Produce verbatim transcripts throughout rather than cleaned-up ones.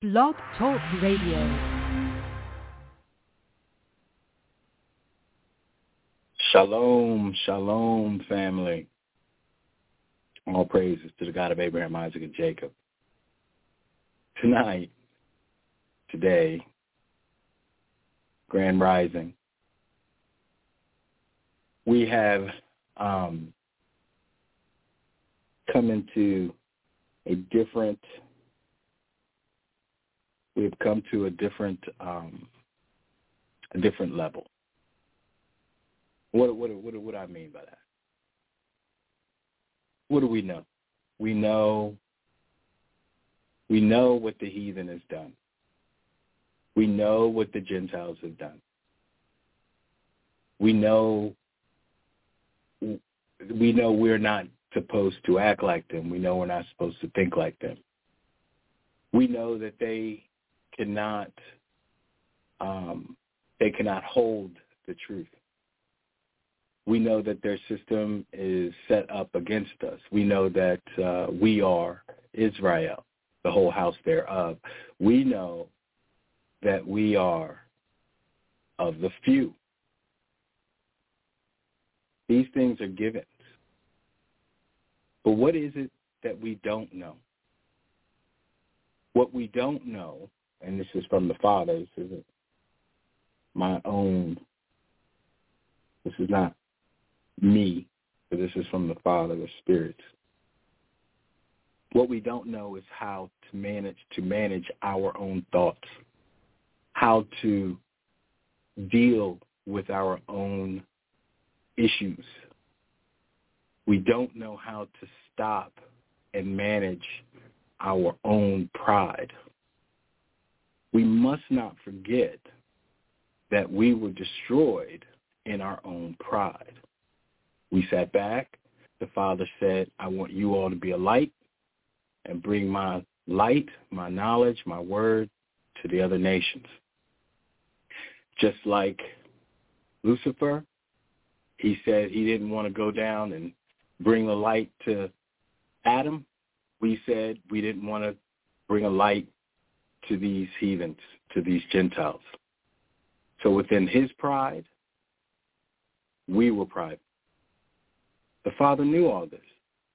Blog Talk Radio. Shalom, shalom, family. All praises to the God of Abraham, Isaac, and Jacob. Tonight, today, Grand Rising, we have um, come into a different, we've come to a different, um, a different level. What, what, what, what do I mean by that? What do we know? We know, we know what the heathen has done. We know what the Gentiles have done. We know, we know we're not supposed to act like them. We know we're not supposed to think like them. We know that they cannot, um, they cannot hold the truth. We know that their system is set up against us. We know that uh, we are Israel, the whole house thereof. We know that we are of the few. These things are givens. But what is it that we don't know? What we don't know, and this is from the Father, this isn't my own, this is not me, but this is from the Father, the Spirit. What we don't know is how to manage to manage our own thoughts, how to deal with our own issues. We don't know how to stop and manage our own pride. We must not forget that we were destroyed in our own pride. We sat back. The Father said, I want you all to be a light and bring my light, my knowledge, my word to the other nations. Just like Lucifer, he said he didn't want to go down and bring the light to Adam. We said we didn't want to bring a light to these heathens, to these Gentiles. So within his pride, we were prideful. The Father knew all this.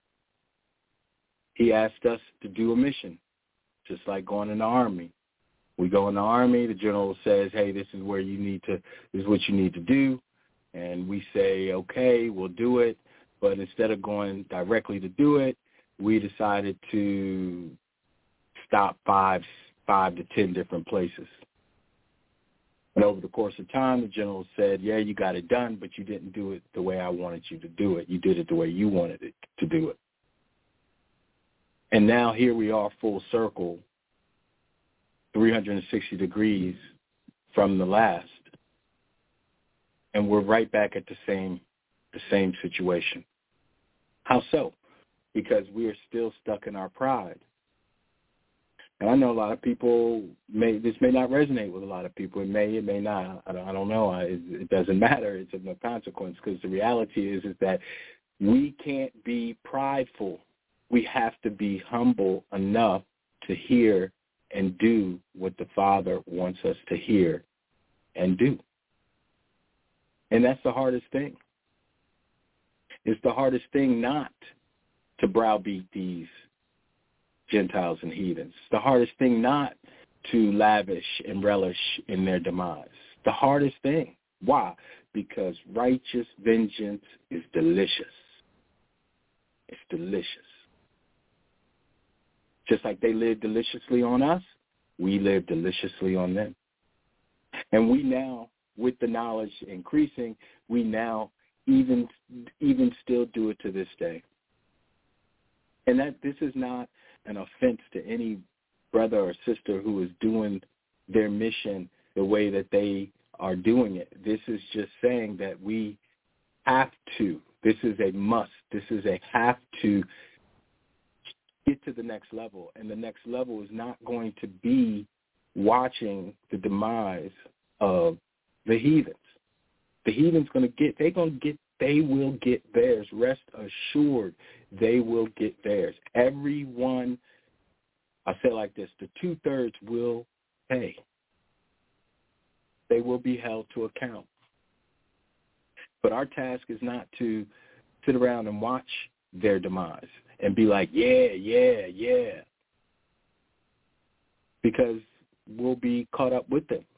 He asked us to do a mission, just like going in the army. We go in the army, the general says, hey, this is where you need to, this is what you need to do. And we say, okay, we'll do it. But instead of going directly to do it, we decided to stop five, five to ten different places. And over the course of time, the general said, yeah, you got it done, but you didn't do it the way I wanted you to do it. You did it the way you wanted it to do it. And now here we are full circle, three hundred sixty degrees from the last. And we're right back at the same, the same situation. How so? Because we are still stuck in our pride. And I know a lot of people, may this may not resonate with a lot of people. It may, it may not. I don't, I don't know. I, it doesn't matter. It's of no consequence, because the reality is, is that we can't be prideful. We have to be humble enough to hear and do what the Father wants us to hear and do. And that's the hardest thing. It's the hardest thing not to browbeat these Gentiles and heathens. It's the hardest thing not to lavish and relish in their demise. The hardest thing. Why? Because righteous vengeance is delicious. It's delicious. Just like they live deliciously on us, we live deliciously on them. And we now, with the knowledge increasing, we now even even still do it to this day. And that this is not an offense to any brother or sister who is doing their mission the way that they are doing it. This is just saying that we have to. This is a must. This is a have to get to the next level. And the next level is not going to be watching the demise of the heathens. The heathens going to get, they're going to get, they will get theirs. Rest assured, they will get theirs. Everyone I say it like this, the two-thirds will pay. They will be held to account. But our task is not to sit around and watch their demise and be like, yeah, yeah, yeah, because we'll be caught up with them,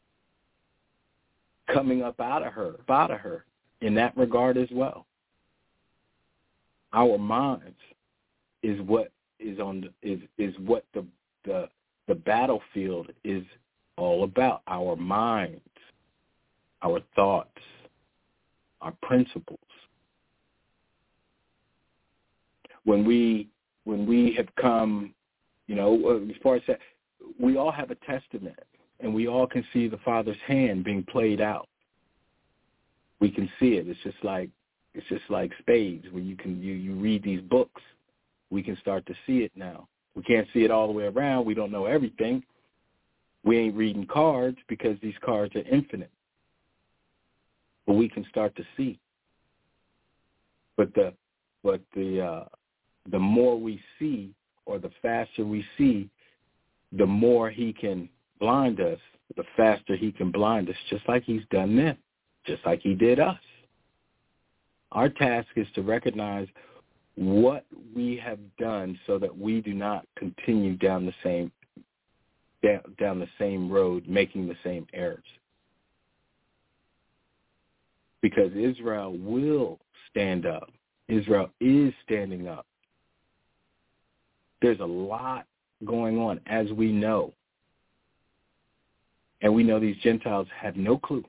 coming up out of her, out of her in that regard as well. Our minds is what is on the, is is what the the the battlefield is all about. Our minds, our thoughts, our principles. When we when we have come, you know, as far as that, we all have a testament, and we all can see the Father's hand being played out. We can see it. It's just like it's just like spades. When you can you, you read these books, we can start to see it now. We can't see it all the way around. We don't know everything. We ain't reading cards because these cards are infinite. But we can start to see. But the but the uh, the more we see, or the faster we see, the more he can blind us, the faster he can blind us, just like he's done them, just like he did us. Our task is to recognize what we have done so that we do not continue down the same down, down the same road, making the same errors. Because Israel will stand up. Israel is standing up. There's a lot going on, as we know. And we know these Gentiles have no clue.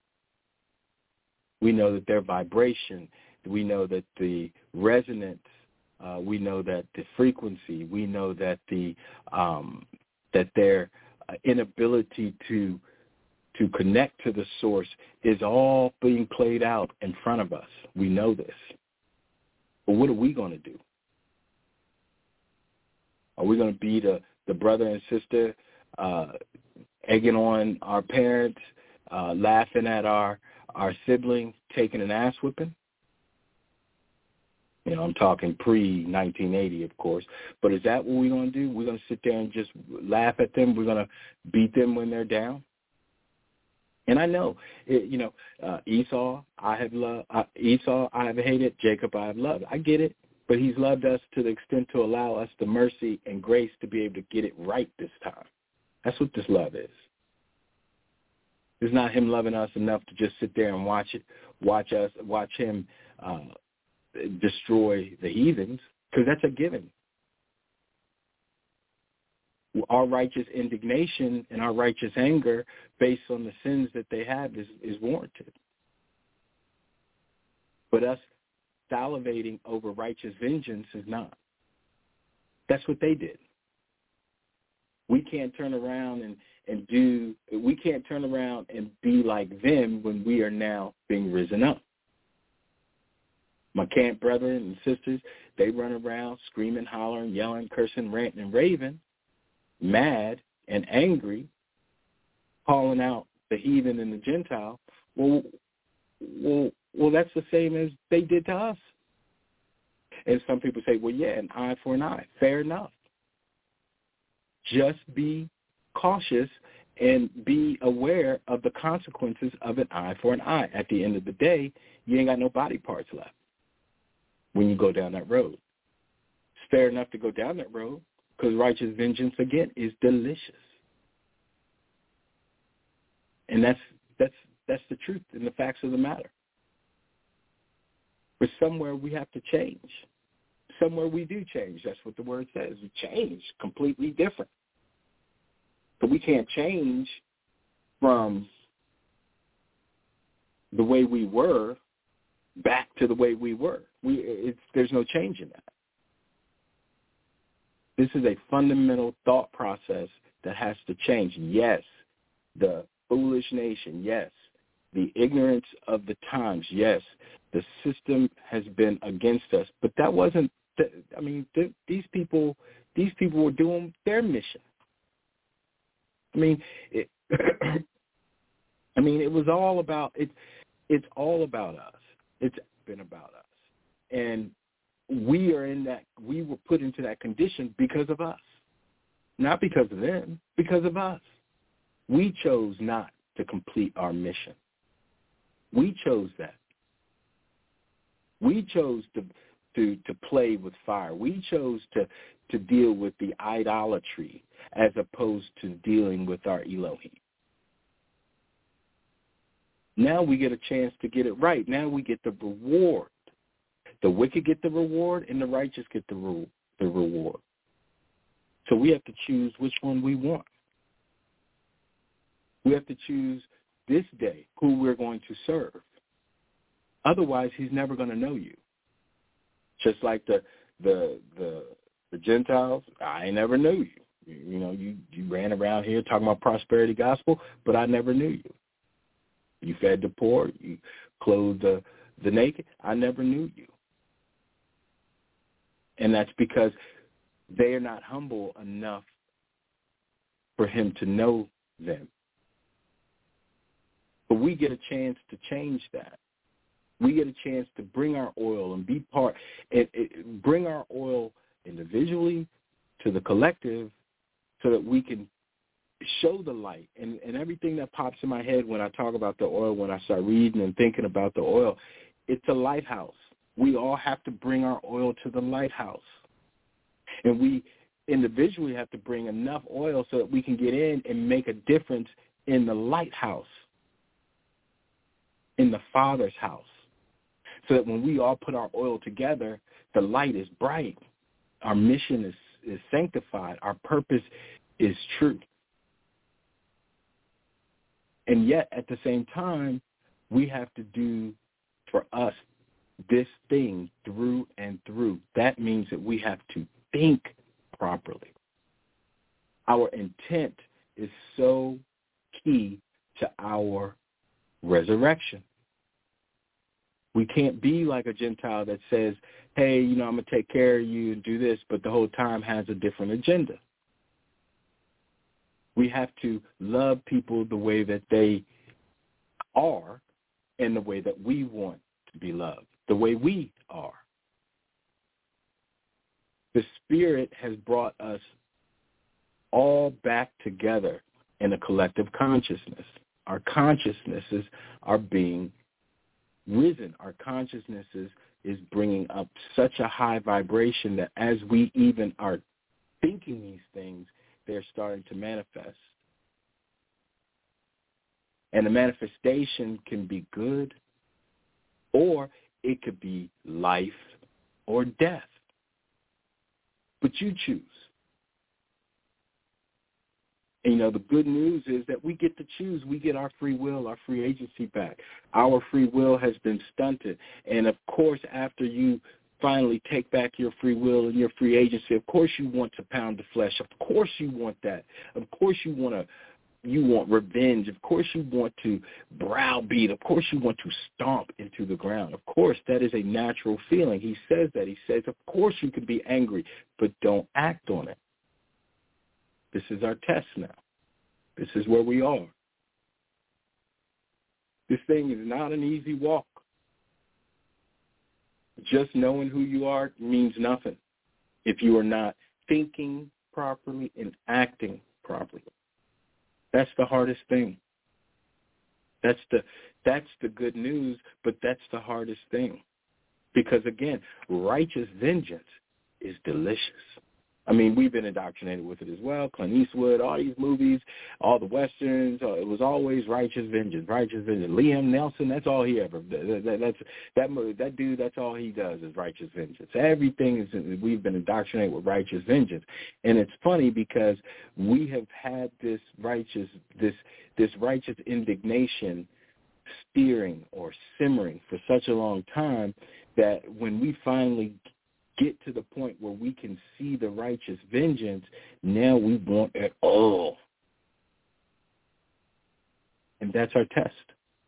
We know that their vibration, we know that the resonance, uh, we know that the frequency, we know that the um, that their uh, inability to to connect to the source is all being played out in front of us. We know this. But what are we going to do? Are we going to be the, the brother and sister uh, egging on our parents, uh, laughing at our, our sibling, taking an ass whipping? You know, I'm talking pre nineteen eighty, of course. But is that what we're going to do? We're going to sit there and just laugh at them? We're going to beat them when they're down? And I know, it, you know, uh, Esau, I have loved, uh, Esau, I have hated, Jacob, I have loved. I get it. But he's loved us to the extent to allow us the mercy and grace to be able to get it right this time. That's what this love is. It's not him loving us enough to just sit there and watch it, watch us, watch him uh, destroy the heathens, because that's a given. Our righteous indignation and our righteous anger based on the sins that they have is, is warranted. But us salivating over righteous vengeance is not. That's what they did. We can't turn around and, and do, we can't turn around and be like them when we are now being risen up. My camp brethren and sisters, they run around screaming, hollering, yelling, cursing, ranting, and raving, mad and angry, calling out the heathen and the Gentile. Well, well, well, that's the same as they did to us. And some people say, well, yeah, an eye for an eye. Fair enough. Just be cautious and be aware of the consequences of an eye for an eye. At the end of the day, you ain't got no body parts left when you go down that road. It's fair enough to go down that road because righteous vengeance, again, is delicious. And that's that's that's the truth and the facts of the matter. But somewhere we have to change. Somewhere we do change. That's what the word says. We change completely different. But we can't change from the way we were back to the way we were. We it's, there's no change in that. This is a fundamental thought process that has to change. Yes, the foolish nation. Yes, the ignorance of the times. Yes, the system has been against us. But that wasn't. The, I mean, th- these people. These people were doing their mission. I mean, it, I mean, it was all about it. It's all about us. It's been about us, and we are in that. We were put into that condition because of us. Not because of them, because of us. We chose not to complete our mission. We chose that. We chose to to, to play with fire. We chose to, to deal with the idolatry as opposed to dealing with our Elohim. Now we get a chance to get it right. Now we get the reward. The wicked get the reward, and the righteous get the, re- the reward. So we have to choose which one we want. We have to choose this day who we're going to serve. Otherwise, he's never going to know you. Just like the the the, the Gentiles, I never knew you. you. You know, you, you ran around here talking about prosperity gospel, but I never knew you. You fed the poor, you clothed the, the naked. I never knew you. And that's because they are not humble enough for him to know them. But we get a chance to change that. We get a chance to bring our oil and be part, it, it, bring our oil individually to the collective so that we can show the light. And, and everything that pops in my head when I talk about the oil, when I start reading and thinking about the oil, it's a lighthouse. We all have to bring our oil to the lighthouse. And we individually have to bring enough oil so that we can get in and make a difference in the lighthouse, in the Father's house. So that when we all put our oil together, the light is bright. Our mission is, is sanctified. Our purpose is true. And yet, at the same time, we have to do for us this thing through and through. That means that we have to think properly. Our intent is so key to our resurrection. We can't be like a Gentile that says, hey, you know, I'm going to take care of you and do this, but the whole time has a different agenda. We have to love people the way that they are and the way that we want to be loved, the way we are. The Spirit has brought us all back together in a collective consciousness. Our consciousnesses are being risen. Our consciousnesses is bringing up such a high vibration that as we even are thinking these things, they're starting to manifest. And the manifestation can be good, or it could be life or death. But you choose. And, you know, the good news is that we get to choose. We get our free will, our free agency back. Our free will has been stunted. And, of course, after you finally take back your free will and your free agency, of course you want to pound the flesh. Of course you want that. Of course you want to, you want revenge. Of course you want to browbeat. Of course you want to stomp into the ground. Of course, that is a natural feeling. He says that. He says, of course you can be angry, but don't act on it. This is our test now. This is where we are. This thing is not an easy walk. Just knowing who you are means nothing if you are not thinking properly and acting properly. That's the hardest thing. That's the that's the good news, but that's the hardest thing. Because, again, righteous vengeance is delicious. I mean, we've been indoctrinated with it as well. Clint Eastwood, all these movies, all the Westerns, uh, it was always righteous vengeance, righteous vengeance. Liam Neeson, that's all he ever, that, that, that's, that, that dude, that's all he does is righteous vengeance. Everything is, we've been indoctrinated with righteous vengeance. And it's funny because we have had this righteous, this, this righteous indignation steering or simmering for such a long time that when we finally get to the point where we can see the righteous vengeance, now we want it all. And that's our test.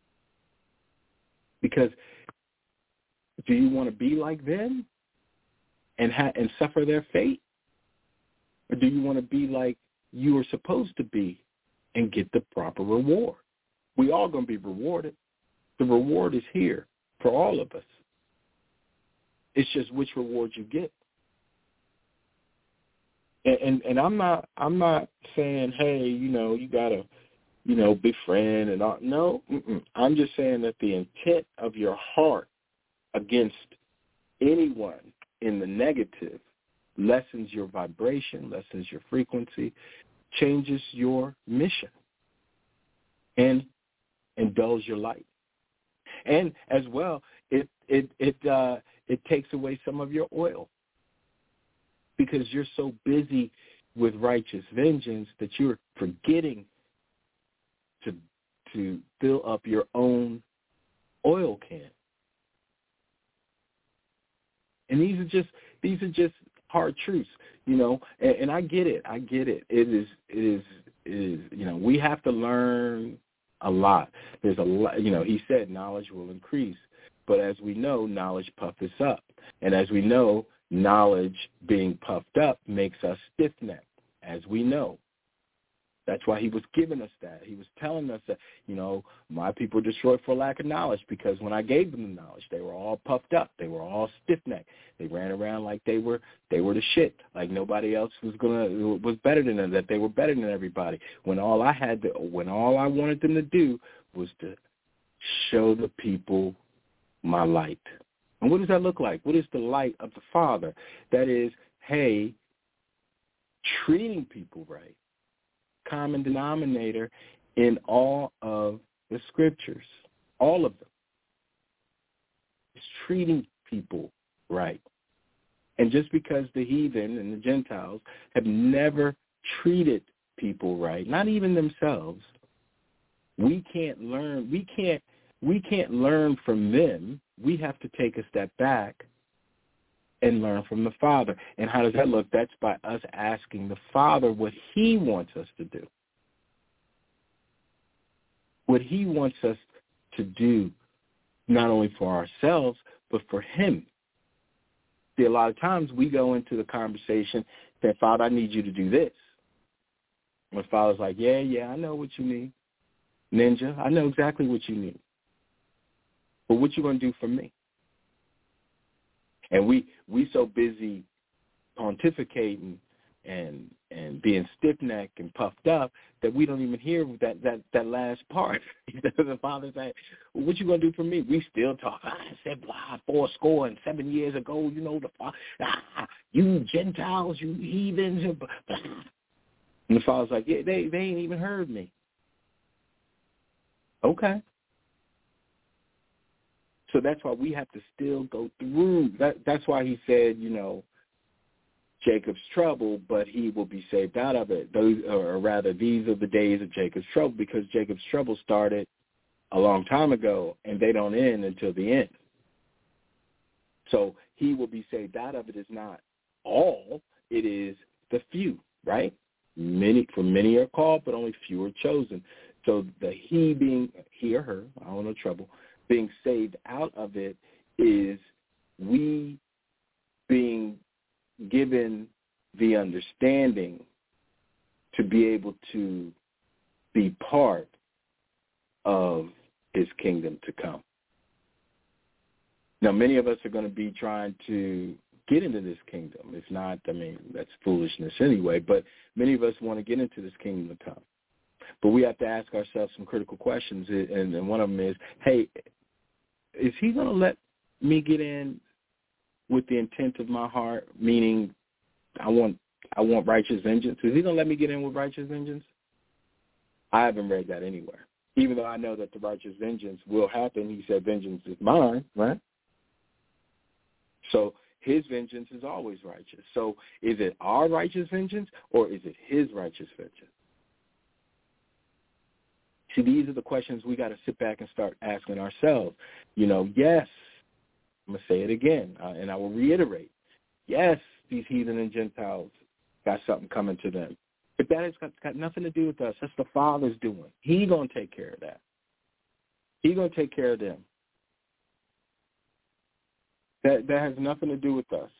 Because do you want to be like them and ha- and suffer their fate? Or do you want to be like you are supposed to be and get the proper reward? We all going to be rewarded. The reward is here for all of us. It's just which reward you get. And, and and I'm not I'm not saying, hey, you know, you gotta, you know, befriend and all. No, mm-mm. I'm just saying that the intent of your heart against anyone in the negative lessens your vibration, lessens your frequency, changes your mission, and and dulls your light. And as well, it it it uh, it takes away some of your oil, because you're so busy with righteous vengeance that you're forgetting to to fill up your own oil can. And these are just these are just hard truths, you know. And, and I get it. I get it. It is it is it is you know, we have to learn a lot. There's a lot, you know. He said knowledge will increase, but as we know, knowledge puffs us up, and as we know, knowledge being puffed up makes us stiff-necked, as we know. That's why he was giving us that. He was telling us that, you know, my people were destroyed for lack of knowledge, because when I gave them the knowledge, they were all puffed up. They were all stiff-necked. They ran around like they were they were the shit, like nobody else was gonna was better than them, that they were better than everybody. When all I had to, when all I wanted them to do was to show the people my light. And what does that look like? What is the light of the Father? That is, hey, treating people right. Common denominator in all of the scriptures, all of them. It's treating people right. And just because the heathen and the Gentiles have never treated people right, not even themselves, we can't learn, we can't, we can't learn from them. We have to take a step back and learn from the Father. And how does that look? That's by us asking the Father what he wants us to do. What he wants us to do, not only for ourselves, but for him. See, a lot of times we go into the conversation that, Father, I need you to do this. And the Father's like, yeah, yeah, I know what you need. Ninja, I know exactly what you need. But what you going to do for me? And we we so busy pontificating and and being stiff-necked and puffed up that we don't even hear that that, that last part. The Father's like, well, what you going to do for me? We still talk. I said, blah, four score and seven years ago, you know, the ah, you Gentiles, you heathens. Blah. And the Father's like, yeah, they, they ain't even heard me. Okay. So that's why we have to still go through. That, that's why he said, you know, Jacob's trouble, but he will be saved out of it. Those, or rather, these are the days of Jacob's trouble, because Jacob's trouble started a long time ago, and they don't end until the end. So he will be saved out of it is not all. It is the few, right? Many, for many are called, but only few are chosen. So the he being, he or her, I don't know trouble, being saved out of it is we being given the understanding to be able to be part of his kingdom to come. Now, many of us are going to be trying to get into this kingdom. It's not, I mean, that's foolishness anyway, but many of us want to get into this kingdom to come. But we have to ask ourselves some critical questions, and, and one of them is, hey, is he going to let me get in with the intent of my heart, meaning I want I want righteous vengeance? Is he going to let me get in with righteous vengeance? I haven't read that anywhere, even though I know that the righteous vengeance will happen. He said, vengeance is mine, right? So his vengeance is always righteous. So is it our righteous vengeance, or is it his righteous vengeance? See, these are the questions we got to sit back and start asking ourselves. You know, yes, I'm going to say it again, uh, and I will reiterate. Yes, these heathen and Gentiles got something coming to them. But that has got, got nothing to do with us. That's the Father's doing. He's going to take care of that. He's going to take care of them. That, that has nothing to do with us.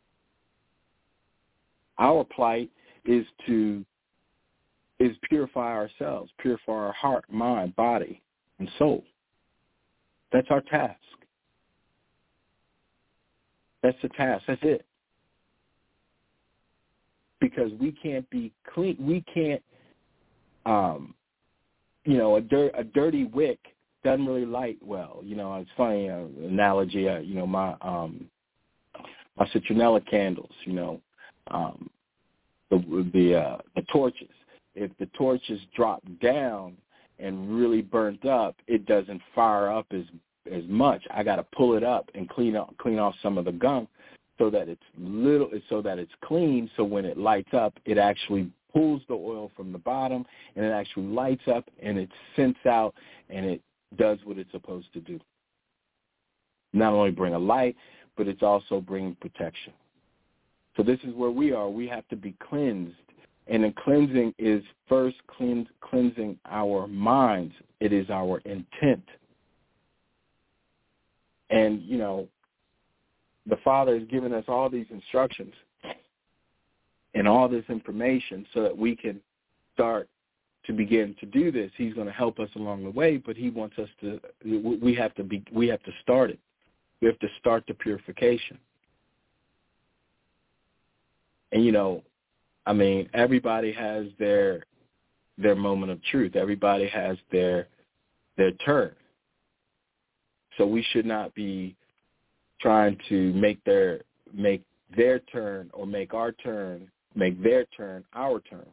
Our plight is to is purify ourselves, purify our heart, mind, body, and soul. That's our task. That's the task. That's it. because we can't be clean. We can't, um, you know, a, dirt, a dirty wick doesn't really light well. You know, it's funny, uh, analogy, uh, you know, my um, my citronella candles, you know, um, the the, uh, the torches. If the torches drop down and really burnt up, it doesn't fire up as as much. I got to pull it up and clean up, clean off some of the gunk so that it's little, so that it's clean. So when it lights up, it actually pulls the oil from the bottom, and it actually lights up, and it scents out, and it does what it's supposed to do. Not only bring a light, but it's also bringing protection. So this is where we are. We have to be cleansed. And the cleansing is first cleanse, cleansing our minds. It is our intent. And, you know, the Father has given us all these instructions and all this information so that we can start to begin to do this. He's going to help us along the way, but he wants us to, we have to be, we have to start it. We have to start the purification. And, you know, I mean, everybody has their their moment of truth. Everybody has their their turn. So we should not be trying to make their make their turn or make our turn, make their turn our turn.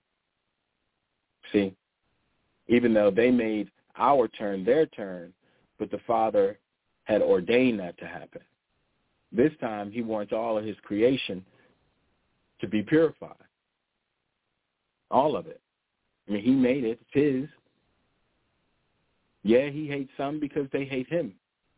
See, even though they made our turn their turn, but the Father had ordained that to happen. This time he wants all of his creation to be purified. All of it. I mean, he made it. It's his. Yeah, he hates some because they hate him.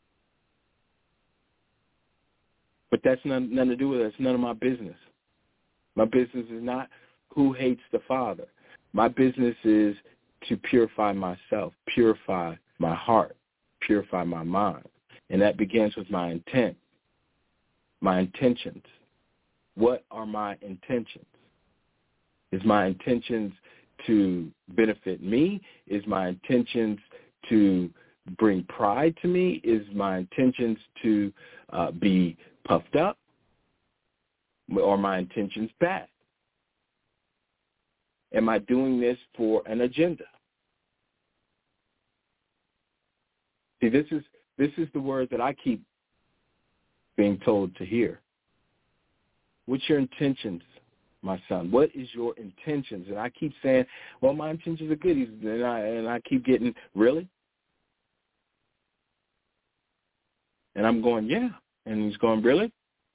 But that's none, nothing to do with it. It's none of my business. My business is not who hates the Father. My business is to purify myself, purify my heart, purify my mind. And that begins with my intent, my intentions. What are my intentions? Is my intentions to benefit me? Is my intentions to bring pride to me? Is my intentions to uh, be puffed up? Or my intentions bad? Am I doing this for an agenda? See, this is this is the word that I keep being told to hear. What's your intentions, my son? What is your intentions? And I keep saying, well, my intentions are good. And I, and I keep getting, really? And I'm going, yeah. And he's going, really?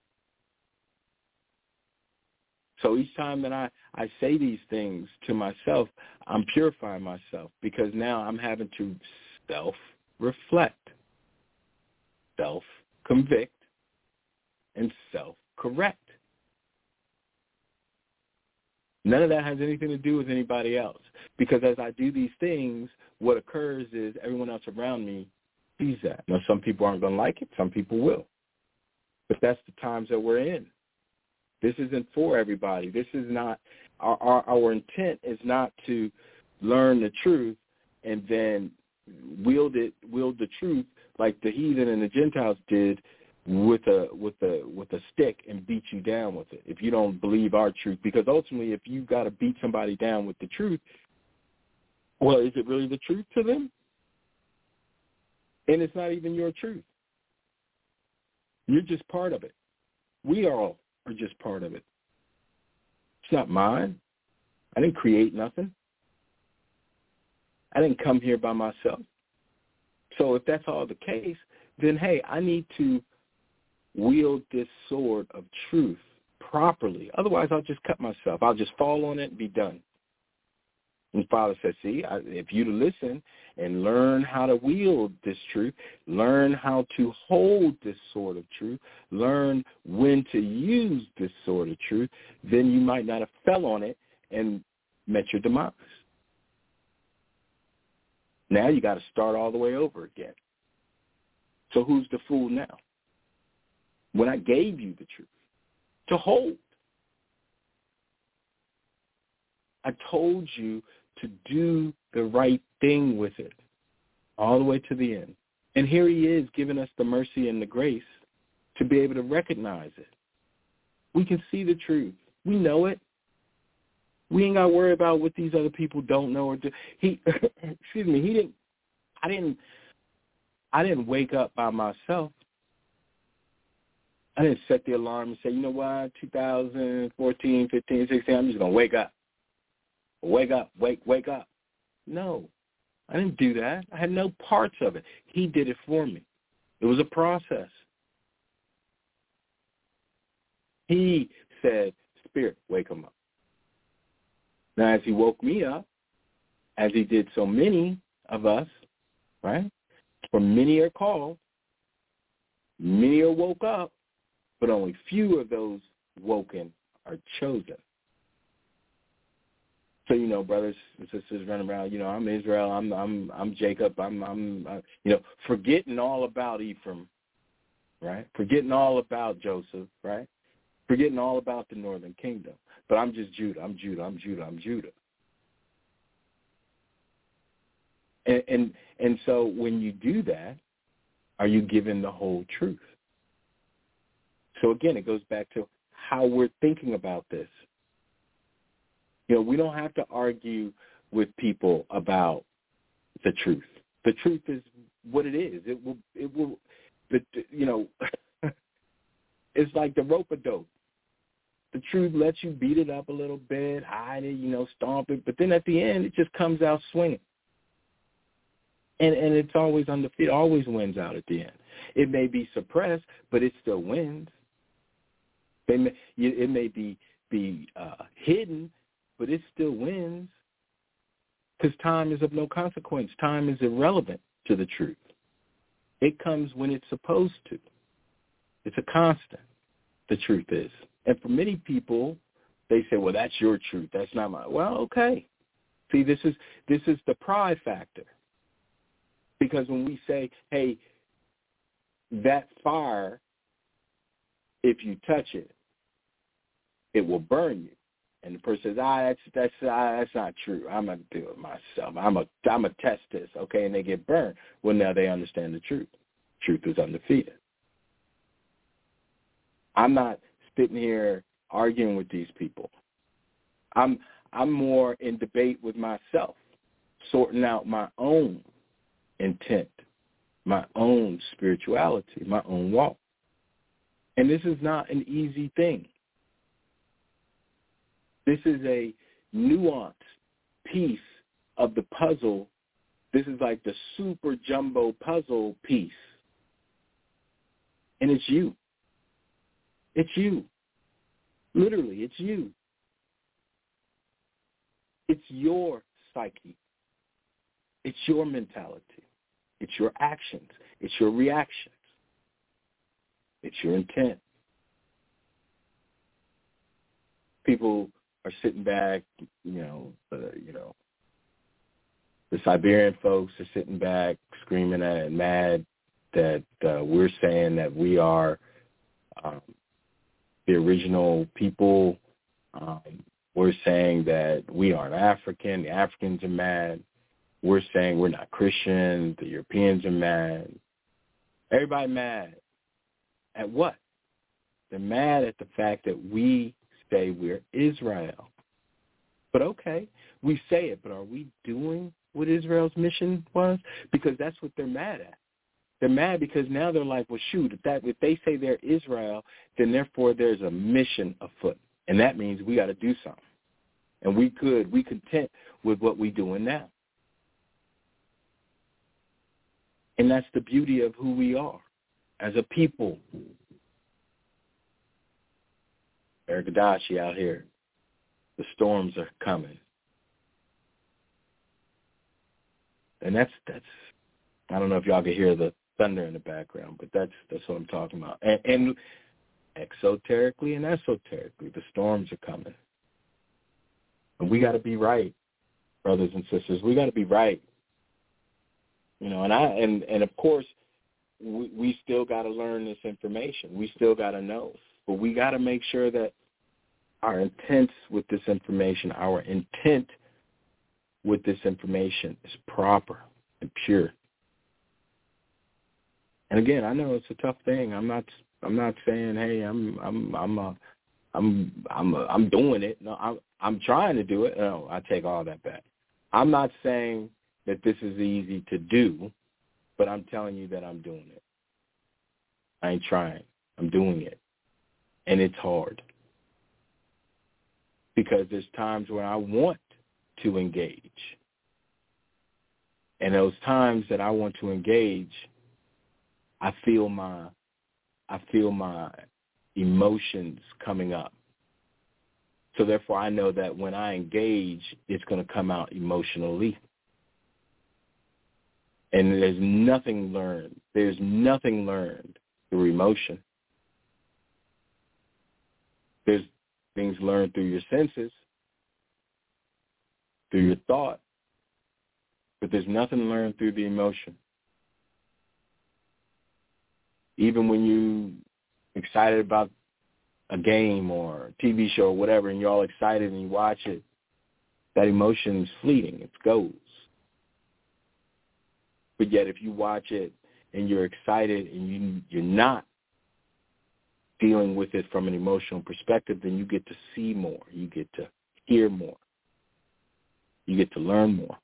So each time that I, I say these things to myself, I'm purifying myself because now I'm having to self-reflect, self-convict, and self-correct. None of that has anything to do with anybody else because as I do these things, what occurs is everyone else around me sees that. Now, some people aren't going to like it. Some people will. But that's the times that we're in. This isn't for everybody. This is not, our, our, our intent is not to learn the truth and then wield it, wield the truth like the heathen and the Gentiles did with a with a with a stick and beat you down with it if you don't believe our truth. Because ultimately, if you got to beat somebody down with the truth, well, is it really the truth to them? And it's not even your truth. You're just part of it. We all are just part of it. It's not mine. I didn't create nothing. I didn't come here by myself. So if that's all the case, then, hey, I need to wield this sword of truth properly. Otherwise, I'll just cut myself. I'll just fall on it and be done. And Father says, see, I, if you listen and learn how to wield this truth, learn how to hold this sword of truth, learn when to use this sword of truth, then you might not have fell on it and met your demise. Now you got to start all the way over again. So who's the fool now? When I gave you the truth to hold, I told you to do the right thing with it all the way to the end. And here he is giving us the mercy and the grace to be able to recognize it. We can see the truth. We know it. We ain't got to worry about what these other people don't know or do. He, excuse me, he didn't, I didn't, I didn't wake up by myself. I didn't set the alarm and say, you know what, two thousand fourteen, fifteen, sixteen, I'm just going to wake up. Wake up, wake, wake up. No, I didn't do that. I had no parts of it. He did it for me. It was a process. He said, Spirit, wake him up. Now, as he woke me up, as he did so many of us, right? For many are called, many are woke up, but only few of those woken are chosen. So, you know, brothers and sisters running around, you know, I'm Israel, I'm I'm I'm Jacob, I'm I'm uh, you know, forgetting all about Ephraim, right? Forgetting all about Joseph, right? Forgetting all about the northern kingdom. But I'm just Judah, I'm Judah, I'm Judah, I'm Judah. And and and so when you do that, are you given the whole truth? So again, it goes back to how we're thinking about this. You know, we don't have to argue with people about the truth. The truth is what it is. It will, it will, the, you know, it's like the rope-a-dope. The truth lets you beat it up a little bit, hide it, you know, stomp it, but then at the end, it just comes out swinging. And and it's always undefeated, always wins out at the end. It may be suppressed, but it still wins. It may, it may be, be uh, hidden, but it still wins because time is of no consequence. Time is irrelevant to the truth. It comes when it's supposed to. It's a constant, the truth is. And for many people, they say, well, that's your truth. That's not my. Well, okay. See, this is this is the pride factor. Because when we say, hey, that fire, if you touch it, it will burn you. And the person says, ah, that's that's ah, that's not true. I'm gonna do it myself. I'm a I'm gonna test this, okay? And they get burned. Well, now they understand the truth. Truth is undefeated. I'm not sitting here arguing with these people. I'm I'm more in debate with myself, sorting out my own intent, my own spirituality, my own walk. And this is not an easy thing. This is a nuanced piece of the puzzle. This is like the super jumbo puzzle piece. And it's you. It's you. Literally, it's you. It's your psyche. It's your mentality. It's your actions. It's your reactions. It's your intent. People are sitting back, you know, uh, you know, the Siberian folks are sitting back screaming at and mad that uh, we're saying that we are um, the original people. Um, we're saying that we aren't African. The Africans are mad. We're saying we're not Christian. The Europeans are mad. Everybody mad. At what? They're mad at the fact that we say we're Israel. But okay, we say it, but are we doing what Israel's mission was? Because that's what they're mad at. They're mad because now they're like, well, shoot, if, that, if they say they're Israel, then therefore there's a mission afoot. And that means we got to do something. And we could, we content with what we're doing now. And that's the beauty of who we are as a people. Eric Adachi out here. The storms are coming. And that's, that's, I don't know if y'all can hear the thunder in the background, but that's that's what I'm talking about. And, and exoterically and esoterically, the storms are coming. And we got to be right, brothers and sisters. We got to be right. You know, and I and, and of course, we, we still got to learn this information. We still got to know. But we got to make sure that our intent with this information, our intent with this information is proper and pure. And again, I know it's a tough thing. I'm not I'm not saying, hey, I'm I'm I'm a I'm I'm I'm doing it. No, I'm I'm trying to do it. No, I take all that back. I'm not saying that this is easy to do, but I'm telling you that I'm doing it. I ain't trying. I'm doing it. And it's hard. Because there's times when I want to engage. And those times that I want to engage, I feel my I feel my emotions coming up. So therefore I know that when I engage, it's going to come out emotionally. And there's nothing learned. There's nothing learned through emotion. There's things learned through your senses, through your thought, but there's nothing learned through the emotion. Even when you excited about a game or a T V show or whatever, and you're all excited and you watch it, that emotion is fleeting. It goes. But yet if you watch it and you're excited and you, you're not dealing with it from an emotional perspective, then you get to see more. You get to hear more. You get to learn more.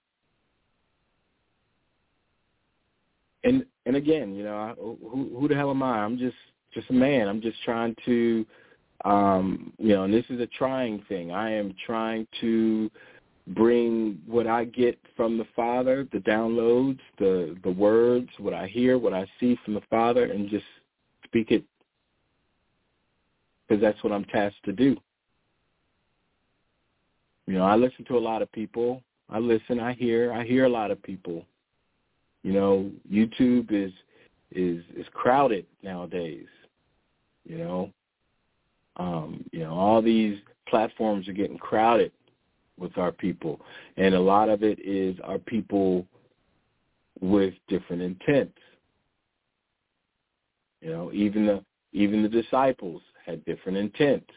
And and again, you know, I, who, who the hell am I? I'm just, just a man. I'm just trying to, um, you know, and this is a trying thing. I am trying to bring what I get from the Father, the downloads, the, the words, what I hear, what I see from the Father, and just speak it because that's what I'm tasked to do. You know, I listen to a lot of people. I listen, I hear, I hear a lot of people. You know, YouTube is is is crowded nowadays. You know, um, you know, all these platforms are getting crowded with our people, and a lot of it is our people with different intents. You know, even the even the disciples had different intents.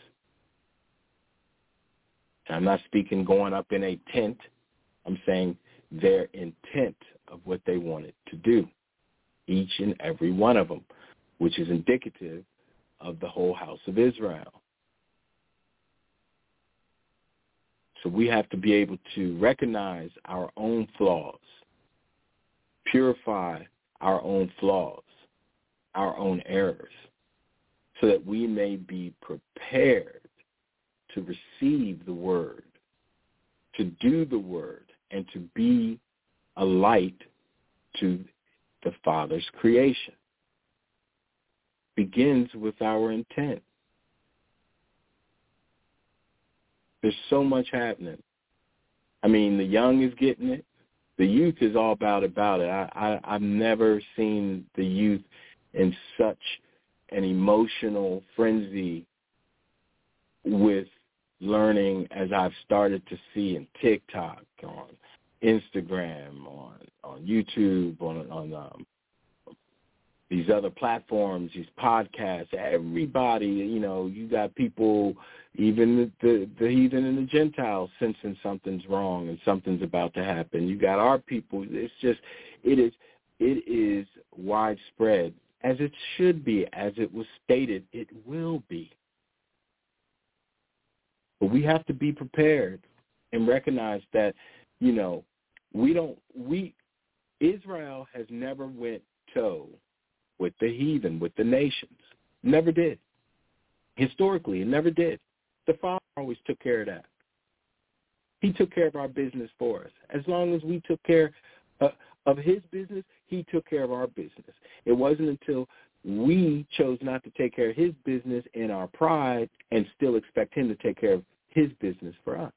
And I'm not speaking going up in a tent. I'm saying their intent of what they wanted to do, each and every one of them, which is indicative of the whole house of Israel. So we have to be able to recognize our own flaws, purify our own flaws, our own errors, so that we may be prepared to receive the word, to do the word, and to be a light to the Father's creation. Begins with our intent. There's so much happening. I mean, the young is getting it. The youth is all about about it. I, I, I've never seen the youth in such an emotional frenzy with learning as I've started to see in TikTok, on Instagram, on on YouTube, on on um, these other platforms, these podcasts. Everybody, you know, you got people, even the, the the heathen and the Gentiles, sensing something's wrong and something's about to happen. You got our people. It's just, it is it is widespread, as it should be, as it was stated, it will be. But we have to be prepared and recognize that, you know, we don't, we, Israel has never went toe with the heathen, with the nations. Never did. Historically, it never did. The Father always took care of that. He took care of our business for us. As long as we took care uh, of his business, he took care of our business. It wasn't until we chose not to take care of his business in our pride and still expect him to take care of his business for us.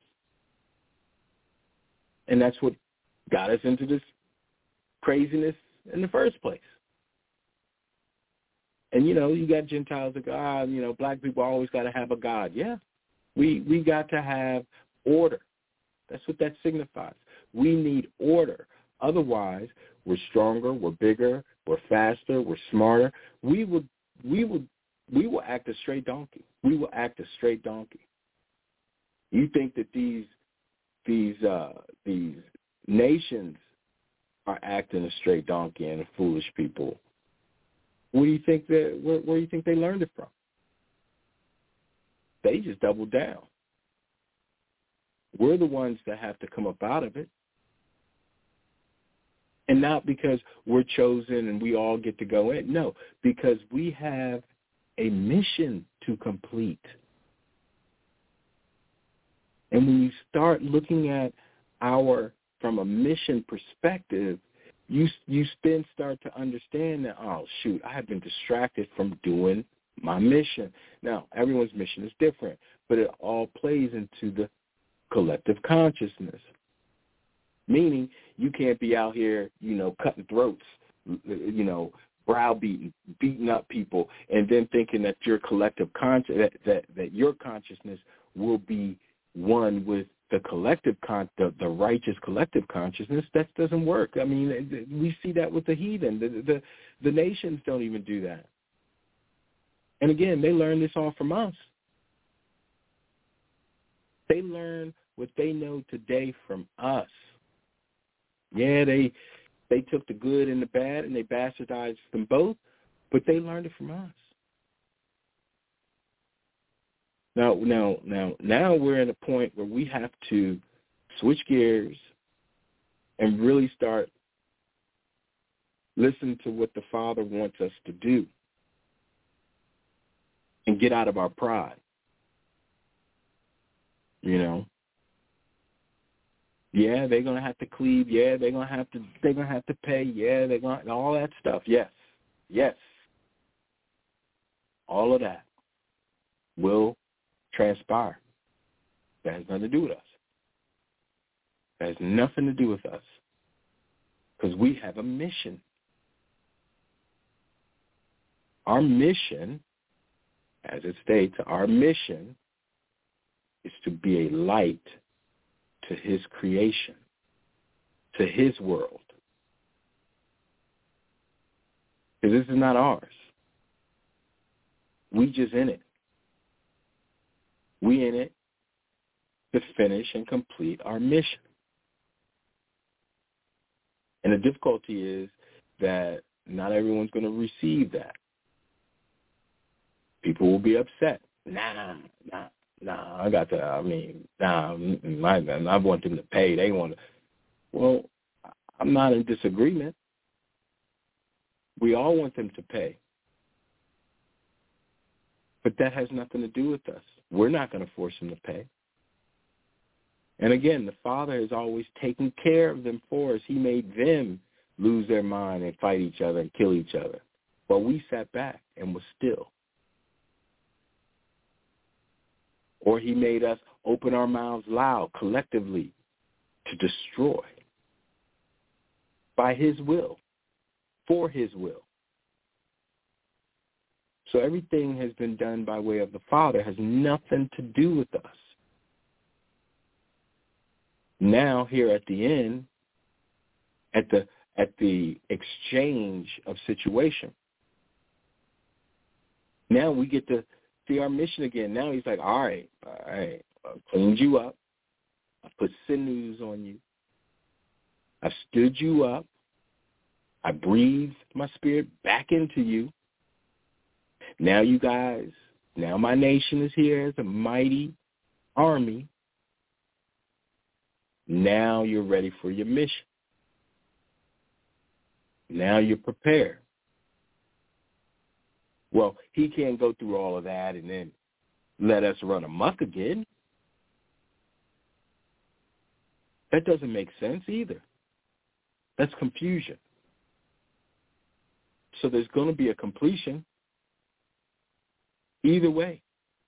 And that's what got us into this craziness in the first place. And, you know, you got Gentiles that go, ah, you know, black people always got to have a God. Yeah, we we got to have order. That's what that signifies. We need order. Otherwise, we're stronger, we're bigger, we're faster, we're smarter. We will, we will, we will act a straight donkey. We will act a straight donkey. You think that these these uh, these nations are acting a straight donkey and a foolish people? Where do you think that? Where, where do you think they learned it from? they just double down. We're the ones that have to come up out of it. And not because we're chosen and we all get to go in. No, because we have a mission to complete. And when you start looking at our, from a mission perspective, you you then start to understand that, oh, shoot, I have been distracted from doing my mission. Now, everyone's mission is different, but it all plays into the collective consciousness. Meaning you can't be out here, you know, cutting throats, you know, browbeating, beating up people, and then thinking that your collective conscious that, that, that your consciousness will be one with the collective con the, the righteous collective consciousness. That doesn't work. I mean, we see that with the heathen. The, the the nations don't even do that. And again, they learn this all from us. They learn what they know today from us. Yeah, they they took the good and the bad and they bastardized them both, but they learned it from us. Now, now, now, now we're at a point where we have to switch gears and really start listening to what the Father wants us to do and get out of our pride. You know. Yeah, they're gonna have to cleave. Yeah, they're gonna have to. They're gonna have to pay. Yeah, they're gonna all that stuff. Yes, yes, all of that will transpire. That has nothing to do with us. That has nothing to do with us, because we have a mission. Our mission, as it states, our mission is to be a light to his creation, to his world. Because this is not ours. We just in it. We in it to finish and complete our mission. And the difficulty is that not everyone's going to receive that. People will be upset. Nah, nah. Nah, I got to, I mean, nah, I, I want them to pay. They want to. Well, I'm not in disagreement. We all want them to pay. But that has nothing to do with us. We're not going to force them to pay. And again, the Father has always taken care of them for us. He made them lose their mind and fight each other and kill each other. But we sat back and was still. Or he made us open our mouths loud collectively to destroy by his will, for his will. So everything has been done by way of the Father, has nothing to do with us. Now here at the end, at the at the exchange of situation, now we get to see our mission again. Now he's like, all right, all right, I cleaned you up. I put sinews on you. I stood you up. I breathed my spirit back into you. Now you guys, now my nation is here as a mighty army. Now you're ready for your mission. Now you're prepared. Well, he can't go through all of that and then let us run amok again. That doesn't make sense either. That's confusion. So there's going to be a completion either way.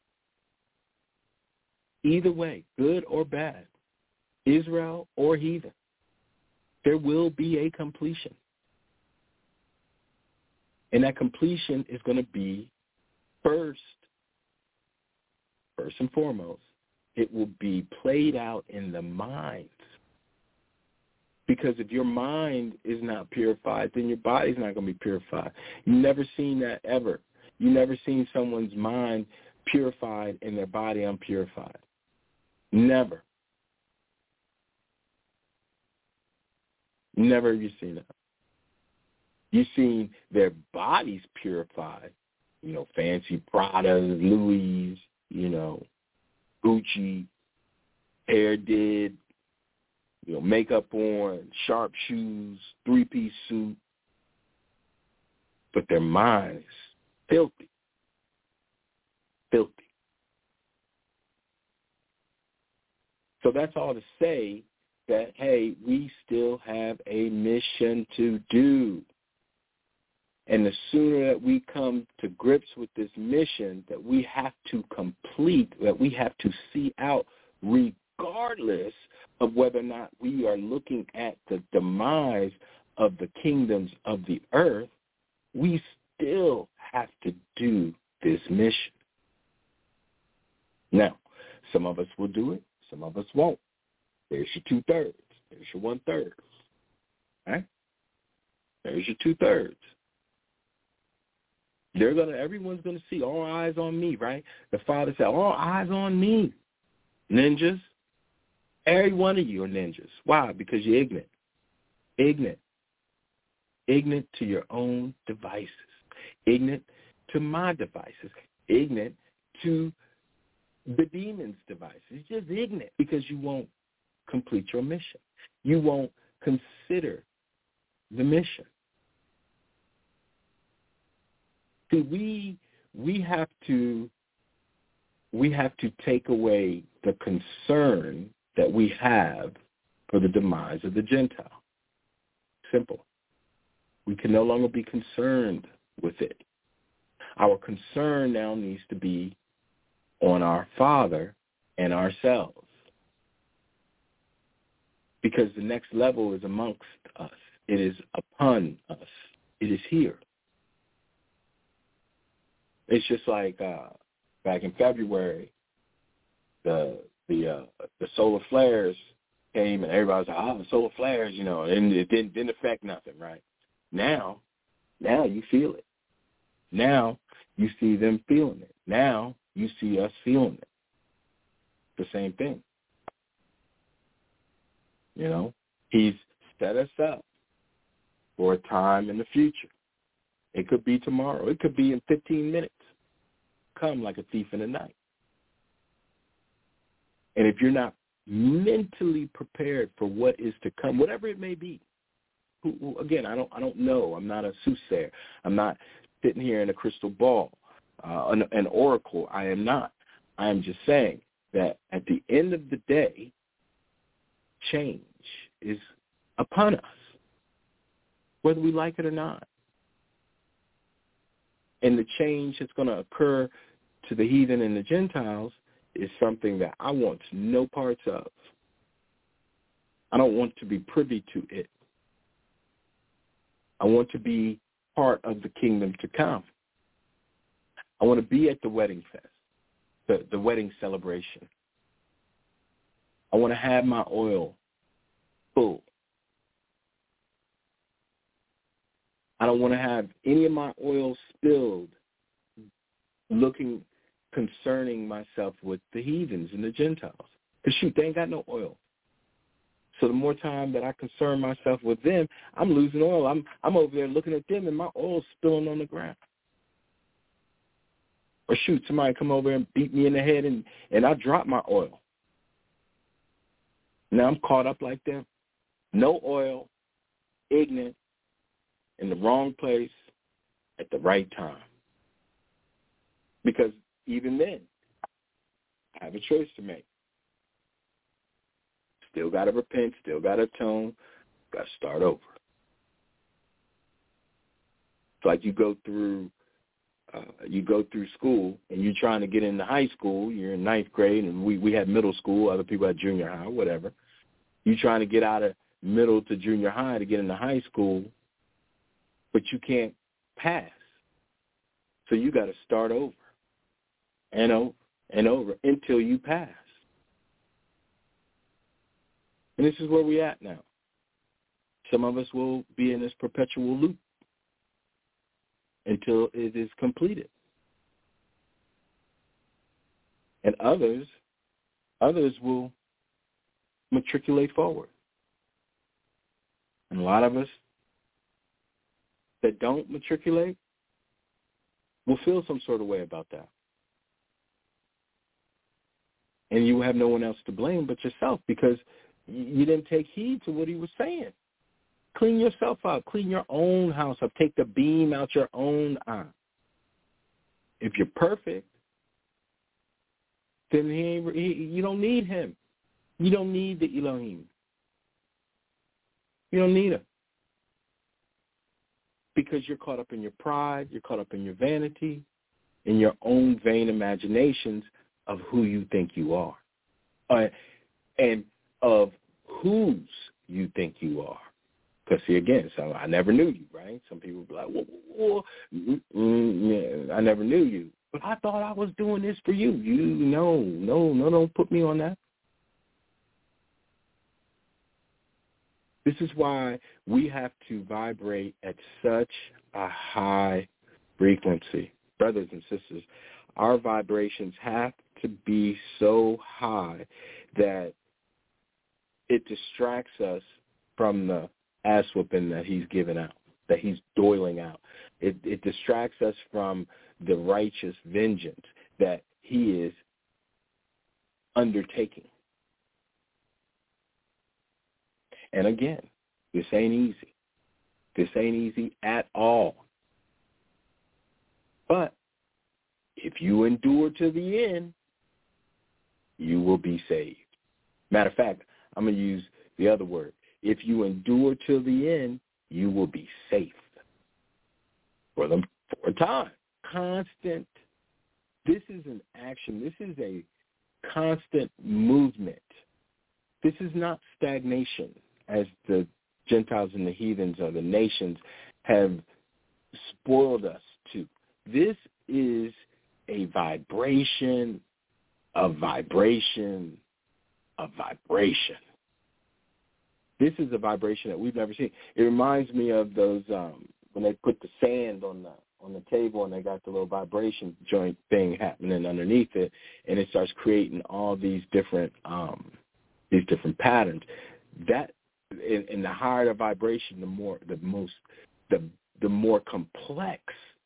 Either way, good or bad, Israel or heathen, there will be a completion. And that completion is going to be first, first and foremost, it will be played out in the minds. Because if your mind is not purified, then your body's not going to be purified. You've never seen that ever. You've never seen someone's mind purified and their body unpurified. Never. Never have you seen that. You've seen their bodies purified, you know, fancy Prada, Louis, you know, Gucci, hair did, you know, makeup on, sharp shoes, three-piece suit, but their mind is filthy, filthy. So that's all to say that, hey, we still have a mission to do. And the sooner that we come to grips with this mission that we have to complete, that we have to see out, regardless of whether or not we are looking at the demise of the kingdoms of the earth, we still have to do this mission. Now, some of us will do it. Some of us won't. There's your two-thirds. There's your one-third. All right? There's your two-thirds. They're gonna. Everyone's gonna see all eyes on me, right? The Father said, all eyes on me. Ninjas, every one of you are ninjas. Why? Because you're ignorant. Ignorant. Ignorant to your own devices. Ignorant to my devices. Ignorant to the demon's devices. You're just ignorant because you won't complete your mission. You won't consider the mission. See, we we have to we have to take away the concern that we have for the demise of the Gentile. Simple. We can no longer be concerned with it. Our concern now needs to be on our Father and ourselves. Because the next level is amongst us. It is upon us. It is here. It's just like uh, back in February, the the uh, the solar flares came and everybody was like, oh, the solar flares, you know, and it didn't didn't affect nothing, right? Now, now you feel it. Now you see them feeling it. Now you see us feeling it. The same thing. You know, he's set us up for a time in the future. It could be tomorrow. It could be in fifteen minutes. Come like a thief in the night. And if you're not mentally prepared for what is to come, whatever it may be, who, who, again, I don't, I don't know. I'm not a soothsayer. I'm not sitting here in a crystal ball, uh, an, an oracle. I am not. I am just saying that at the end of the day, change is upon us, whether we like it or not. And the change that's going to occur to the heathen and the Gentiles is something that I want no parts of. I don't want to be privy to it. I want to be part of the kingdom to come. I want to be at the wedding fest, the, the wedding celebration. I want to have my oil full. I don't want to have any of my oil spilled looking, concerning myself with the heathens and the Gentiles. Because, shoot, they ain't got no oil. So the more time that I concern myself with them, I'm losing oil. I'm I'm over there looking at them, and my oil's spilling on the ground. Or, shoot, somebody come over and beat me in the head, and, and I drop my oil. Now I'm caught up like them. No oil, ignorant, in the wrong place at the right time. Because even then, I have a choice to make. Still got to repent, still got to atone, got to start over. It's like you go through, uh, you go through school, and you're trying to get into high school. You're in ninth grade, and we, we had middle school, other people had junior high, whatever. You're trying to get out of middle to junior high to get into high school, but you can't pass. So you got to start over and over and over until you pass. And this is where we're at now. Some of us will be in this perpetual loop until it is completed. And others, others will matriculate forward. And a lot of us that don't matriculate will feel some sort of way about that. And you have no one else to blame but yourself because you didn't take heed to what he was saying. Clean yourself up. Clean your own house up. Take the beam out your own eye. If you're perfect, then he ain't, he, you don't need him. You don't need the Elohim. You don't need him. Because you're caught up in your pride, you're caught up in your vanity, in your own vain imaginations of who you think you are. Uh, and of whose you think you are. Because, see, again, so I never knew you, right? Some people be like, well, well, mm, mm, yeah, I never knew you. But I thought I was doing this for you. You, no, no, no, don't put me on that. This is why we have to vibrate at such a high frequency. Brothers and sisters, our vibrations have to be so high that it distracts us from the ass whooping that he's giving out, that he's doling out. It, it distracts us from the righteous vengeance that he is undertaking. And again, this ain't easy. This ain't easy at all. But if you endure to the end, you will be saved. Matter of fact, I'm going to use the other word. If you endure till the end, you will be safe for them for a time. Constant. This is an action. This is a constant movement. This is not stagnation, as the Gentiles and the heathens or the nations have spoiled us to. This is a vibration, a vibration, a vibration. This is a vibration that we've never seen. It reminds me of those um, when they put the sand on the on the table and they got the little vibration joint thing happening underneath it, and it starts creating all these different um, these different patterns. That in, in the higher the vibration, the more the most the the more complex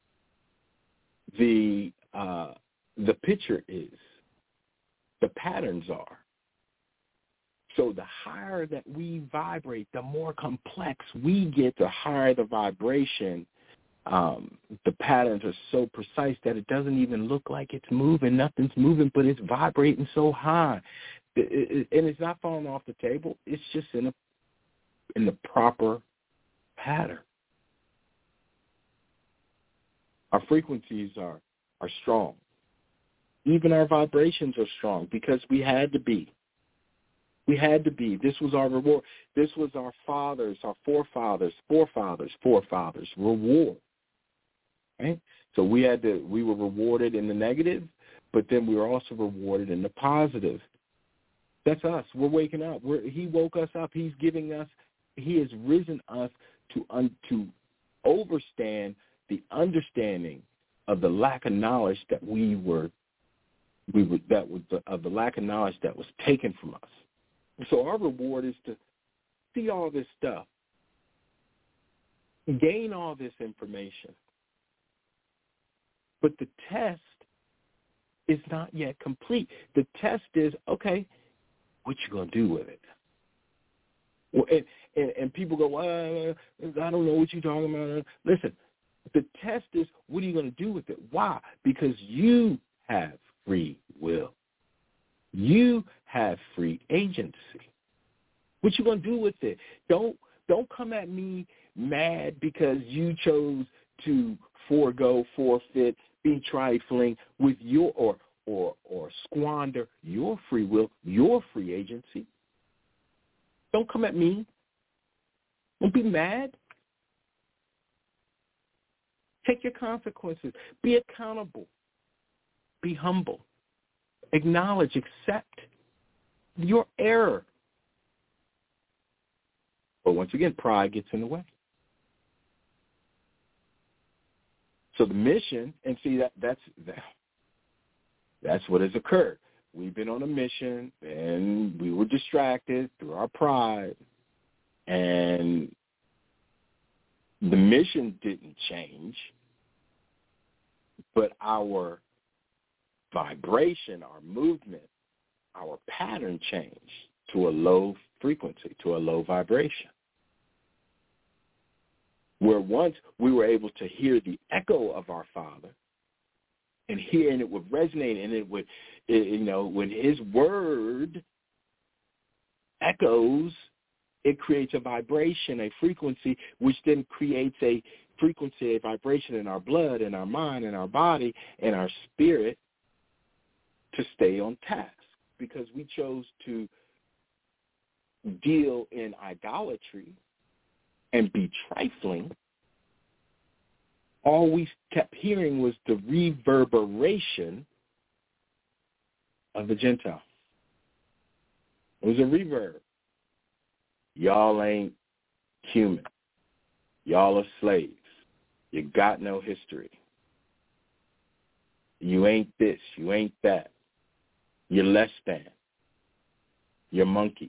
the uh, the picture is. The patterns are. So the higher that we vibrate, the more complex we get, the higher the vibration. Um, the patterns are so precise that it doesn't even look like it's moving. Nothing's moving, but it's vibrating so high. It, it, and it's not falling off the table. It's just in a in the proper pattern. Our frequencies are, are strong. Even our vibrations are strong because we had to be. We had to be. This was our reward. This was our fathers, our forefathers, forefathers, forefathers' reward. Right? So we had to. We were rewarded in the negative, but then we were also rewarded in the positive. That's us. We're waking up. We're, he woke us up. He's giving us. He has risen us to un, to overstand the understanding of the lack of knowledge that we were. We were that was the, of the lack of knowledge that was taken from us. So our reward is to see all this stuff, gain all this information. But the test is not yet complete. The test is, okay, what you going to do with it? Well, and, and, and people go, well, I don't know what you're talking about. Listen, the test is, what are you going to do with it? Why? Because you have free will. You have free agency. What you gonna do with it? Don't don't come at me mad because you chose to forego, forfeit, be trifling with your or or or squander your free will, your free agency. Don't come at me. Don't be mad. Take your consequences. Be accountable. Be humble. Acknowledge, accept your error. But once again, pride gets in the way. So the mission, and see that that's that, that's what has occurred. We've been on a mission, and we were distracted through our pride, and the mission didn't change, but our vibration, our movement our pattern changed to a low frequency, to a low vibration. Where once we were able to hear the echo of our Father and hear, and it would resonate, and it would, it, you know, when his word echoes, it creates a vibration, a frequency, which then creates a frequency, a vibration in our blood, in our mind, in our body, in our spirit to stay on task, because we chose to deal in idolatry and be trifling. All we kept hearing was the reverberation of the Gentile. It was a reverb. Y'all ain't human. Y'all are slaves. You got no history. You ain't this. You ain't that. You're less than. You're monkeys.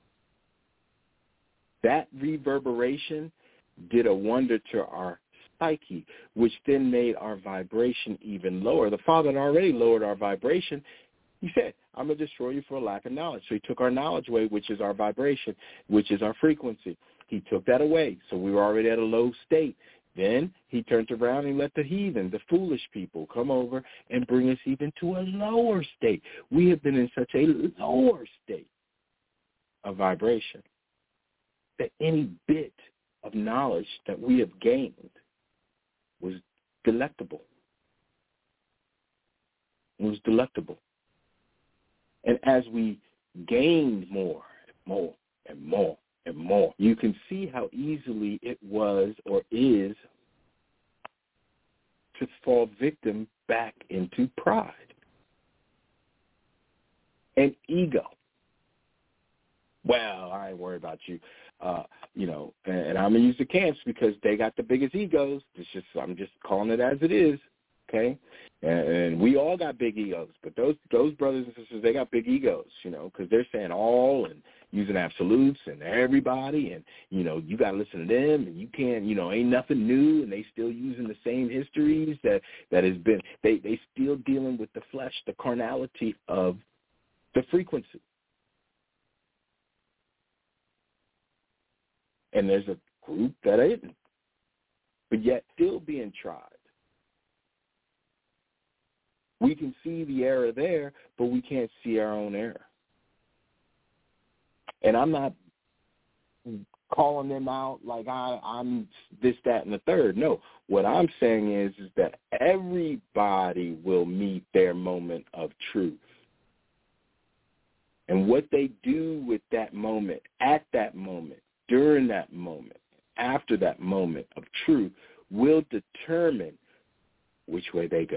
That reverberation did a wonder to our psyche, which then made our vibration even lower. The Father had already lowered our vibration. He said, I'm going to destroy you for a lack of knowledge. So he took our knowledge away, which is our vibration, which is our frequency. He took that away. So we were already at a low state. Then he turned around and let the heathen, the foolish people, come over and bring us even to a lower state. We have been in such a lower state of vibration that any bit of knowledge that we have gained was delectable. It was delectable. And as we gained more and more and more and more, you can see how easily it was or is to fall victim back into pride and ego. Well, I ain't worried about you. Uh, you know, and, and I'm going to use the camps because they got the biggest egos. It's just, I'm just calling it as it is, okay? And, and we all got big egos, but those those brothers and sisters, they got big egos, you know, because they're saying all and using absolutes and everybody, and, you know, you got to listen to them, and you can't, you know, ain't nothing new, and they still using the same histories that, that has been, they, they still dealing with the flesh, the carnality of the frequency. And there's a group that isn't, but yet still being tried. We can see the error there, but we can't see our own error. And I'm not calling them out like I, I'm this, that, and the third. No, what I'm saying is, is that everybody will meet their moment of truth. And what they do with that moment, at that moment, during that moment, after that moment of truth, will determine which way they go.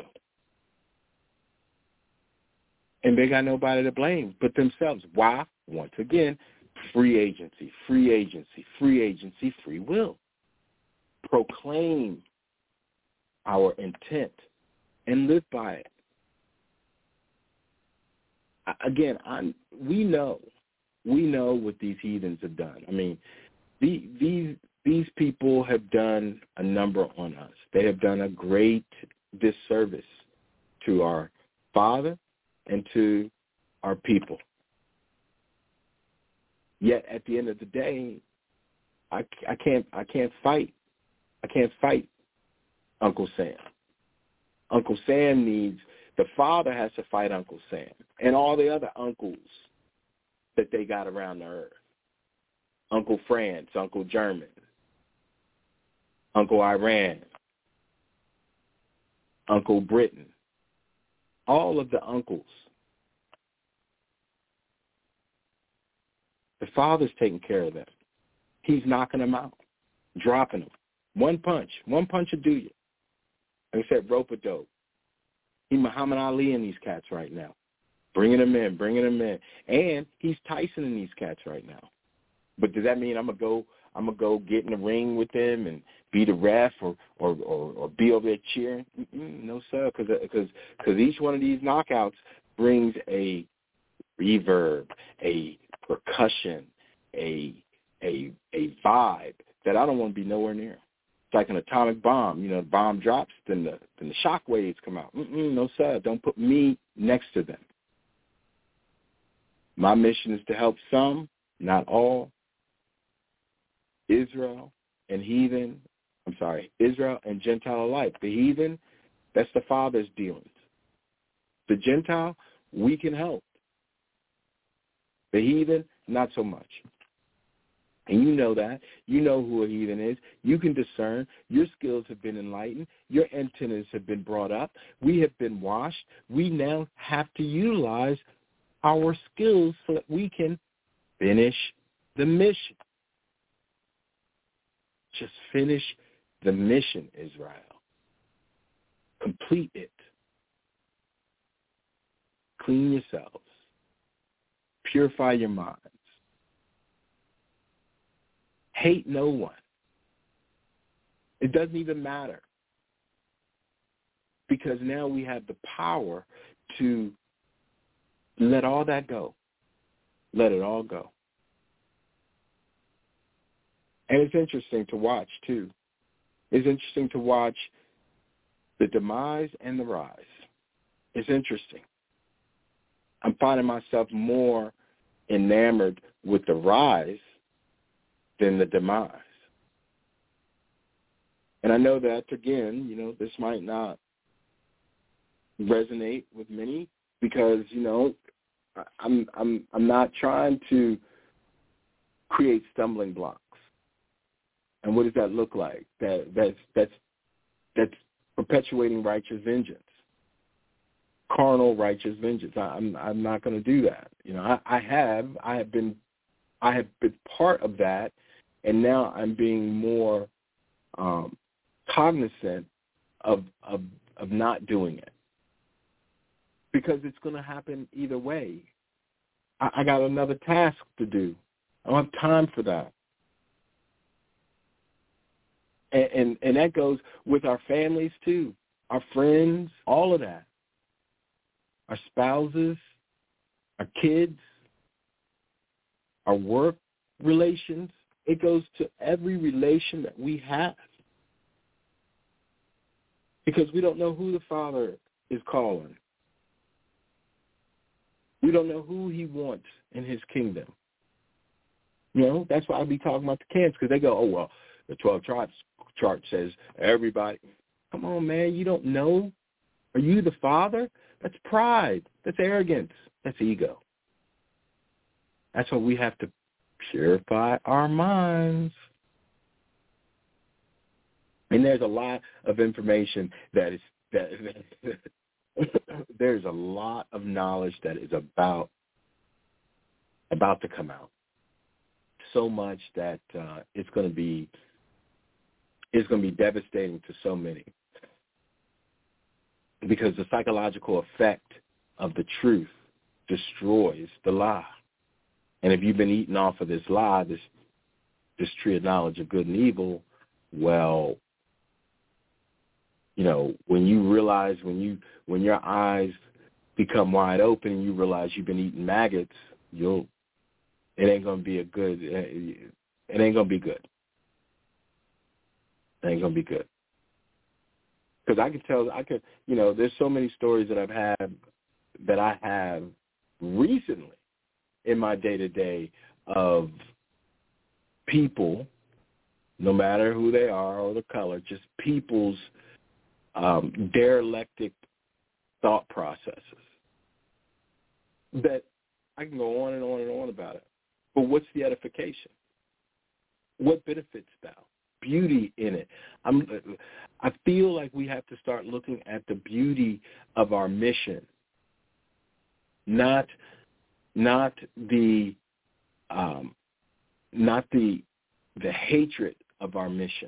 And they got nobody to blame but themselves. Why? Once again, free agency, free agency, free agency, free will. Proclaim our intent and live by it. Again, I'm, we know, we know what these heathens have done. I mean, the, these these people have done a number on us. They have done a great disservice to our Father and to our people. Yet at the end of the day, I, I can't I can't fight. I can't fight Uncle Sam. Uncle Sam needs, the Father has to fight Uncle Sam and all the other uncles that they got around the earth. Uncle France, Uncle German, Uncle Iran, Uncle Britain, all of the uncles. The Father's taking care of them. He's knocking them out, dropping them. One punch. One punch will do you. Like I said, rope-a-dope. He's Muhammad Ali in these cats right now. Bringing them in, bringing them in. And he's Tyson in these cats right now. But does that mean I'm going to go I'm gonna go get in the ring with them and be the ref or, or, or, or be over there cheering? Mm-mm, no, sir, because each one of these knockouts brings a reverb, a percussion, a a a vibe that I don't want to be nowhere near. It's like an atomic bomb. You know, the bomb drops, then the then the shock waves come out. Mm-mm, no, sir, don't put me next to them. My mission is to help some, not all, Israel and heathen, I'm sorry, Israel and Gentile alike. The heathen, that's the Father's dealings. The Gentile, we can help. The heathen, not so much. And you know that. You know who a heathen is. You can discern. Your skills have been enlightened. Your antennas have been brought up. We have been washed. We now have to utilize our skills so that we can finish the mission. Just finish the mission, Israel. Complete it. Clean yourselves. Purify your minds. Hate no one. It doesn't even matter. Because now we have the power to let all that go. Let it all go. And it's interesting to watch, too. It's interesting to watch the demise and the rise. It's interesting. I'm finding myself more enamored with the rise than the demise. And I know that, again, you know, this might not resonate with many because, you know, I'm I'm I'm not trying to create stumbling blocks. And what does that look like? That that's that's that's perpetuating righteous vengeance, carnal righteous vengeance. I, I'm I'm not going to do that. You know, I, I have I have been I have been part of that, and now I'm being more um, cognizant of of of not doing it because it's going to happen either way. I, I got another task to do. I don't have time for that. And, and and that goes with our families too, our friends, all of that, our spouses, our kids, our work relations. It goes to every relation that we have because we don't know who the Father is calling. We don't know who he wants in his kingdom. You know, that's why I be talking about the camps because they go, oh, well, the twelve tribes chart says everybody. Come on, man, you don't know? Are you the Father? That's pride. That's arrogance. That's ego. That's why we have to purify our minds. And there's a lot of information that is that there's a lot of knowledge that is about about to come out. So much that uh, it's going to be it's going to be devastating to so many because the psychological effect of the truth destroys the lie. And if you've been eating off of this lie, this this tree of knowledge of good and evil, well, you know, when you realize, when you when your eyes become wide open and you realize you've been eating maggots, you'll it ain't gonna be a good. It ain't gonna be good. It ain't gonna be good. Because I can tell, I could, you know, there's so many stories that I've had that I have recently in my day to day of people, no matter who they are or the color, just people's um, derelictic thought processes that I can go on and on and on about it. But what's the edification? What benefits thou? Beauty in it. I'm, I feel like we have to start looking at the beauty of our mission, not not the um, not the the hatred of our mission.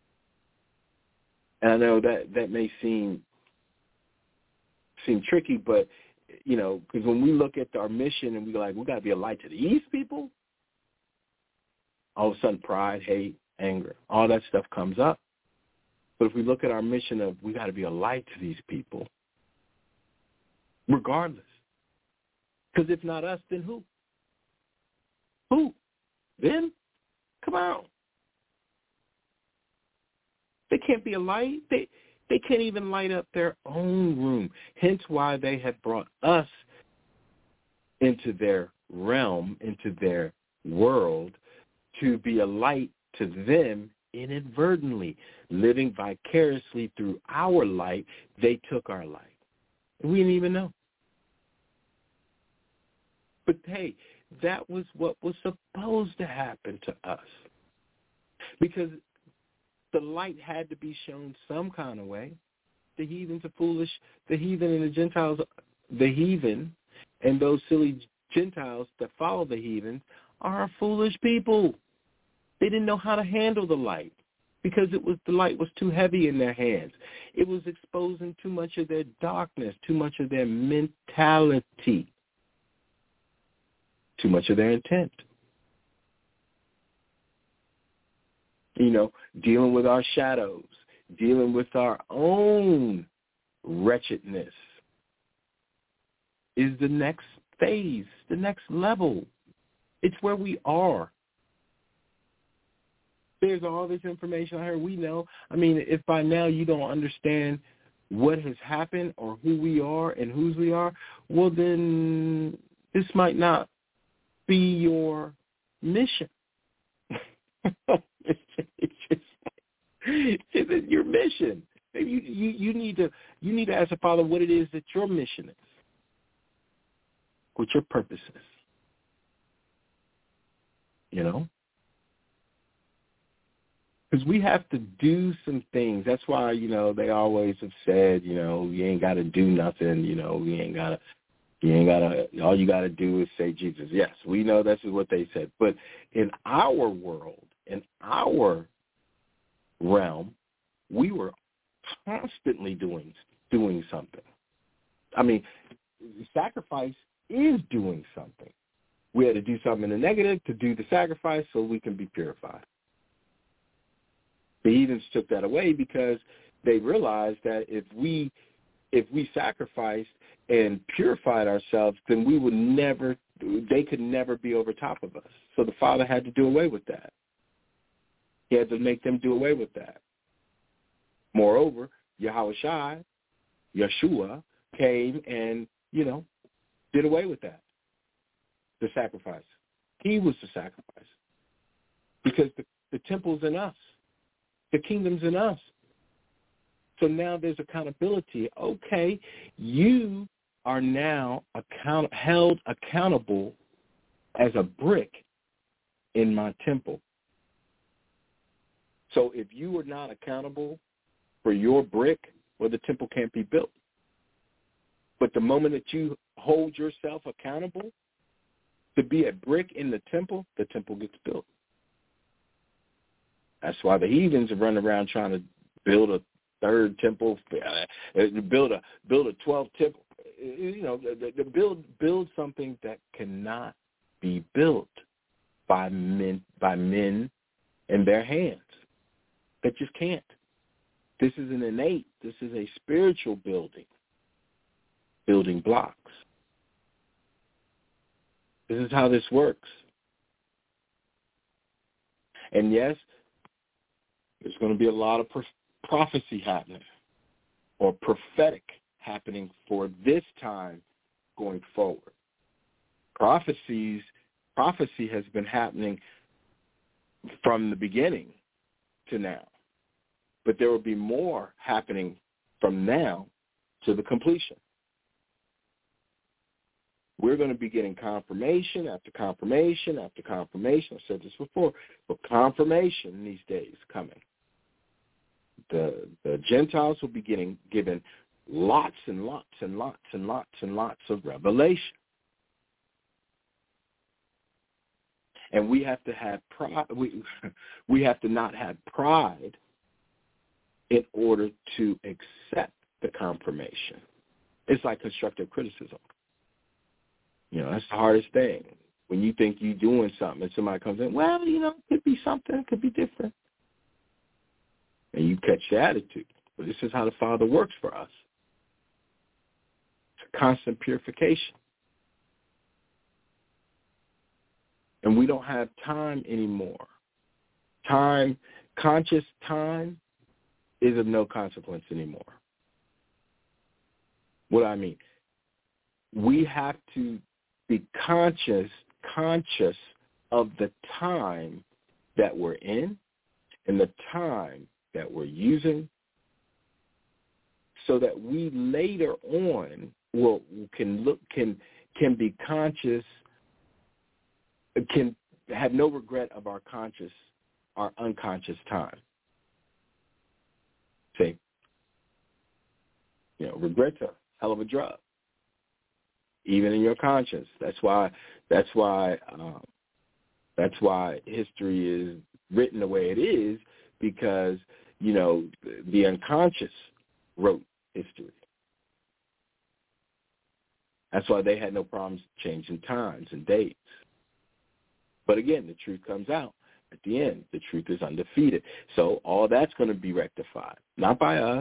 And I know that that may seem seem tricky, but you know, because when we look at our mission and we go like, we got to be a light to these people, all of a sudden pride, hate, anger, all that stuff comes up. But if we look at our mission of we got to be a light to these people, regardless. Because if not us, then who? Who? Them? Come on. They can't be a light. They they can't even light up their own room. Hence why they have brought us into their realm, into their world, to be a light to them inadvertently, living vicariously through our light. They took our light. We didn't even know. But hey, that was what was supposed to happen to us, because the light had to be shown some kind of way. The heathens are foolish. The heathen and the Gentiles, the heathen and those silly Gentiles that follow the heathens are foolish people. They didn't know how to handle the light because it was the light was too heavy in their hands. It was exposing too much of their darkness, too much of their mentality, too much of their intent. You know, dealing with our shadows, dealing with our own wretchedness is the next phase, the next level. It's where we are. There's all this information out here. We know. I mean, if by now you don't understand what has happened or who we are and whose we are, well, then this might not be your mission. it's, it's just it's your mission. You, you you need to you need to ask the Father what it is that your mission is, what your purpose is. You know, because we have to do some things. That's why, you know, they always have said, you know, you ain't got to do nothing. You know, you ain't got to. You ain't gotta. All you gotta do is say Jesus. Yes, we know this is what they said. But in our world, in our realm, we were constantly doing doing something. I mean, sacrifice is doing something. We had to do something in the negative to do the sacrifice so we can be purified. The heathens took that away because they realized that if we if we sacrificed and purified ourselves, then we would never, they could never be over top of us. So the Father had to do away with that. He had to make them do away with that. Moreover, Yahushua, Yeshua, came and, you know, did away with that, the sacrifice. He was the sacrifice because the, the temple's in us. The kingdom's in us. So now there's accountability. Okay, you are now account- held accountable as a brick in my temple. So if you are not accountable for your brick, well, the temple can't be built. But the moment that you hold yourself accountable to be a brick in the temple, the temple gets built. That's why the heathens are running around trying to build a third temple, uh, build a build a twelfth temple. You know, the, the build build something that cannot be built by men by men in their hands. That just can't. This is an innate. This is a spiritual building. Building blocks. This is how this works. And yes, there's going to be a lot of prophecy happening or prophetic happening for this time going forward. Prophecies, prophecy has been happening from the beginning to now, but there will be more happening from now to the completion. We're going to be getting confirmation after confirmation after confirmation. I said this before, but confirmation these days coming. The the Gentiles will be getting given lots and lots and lots and lots and lots of revelation. And we have to have pride. We, we have to not have pride in order to accept the confirmation. It's like constructive criticism. You know, that's the hardest thing. When you think you're doing something and somebody comes in, well, you know, it could be something, it could be different. And you catch the attitude. But this is how the Father works for us. It's a constant purification. And we don't have time anymore. Time, conscious time, is of no consequence anymore. What do I mean? We have to be conscious, conscious of the time that we're in and the time that we're using, so that we later on will can look can can be conscious, can have no regret of our conscious, our unconscious time. See, you know, regret's a hell of a drug, even in your conscience. That's why. That's why. Um, that's why history is written the way it is, because you know the unconscious wrote history. That's why they had no problems changing times and dates. But again, the truth comes out at the end. The truth is undefeated. So all that's going to be rectified, not by us,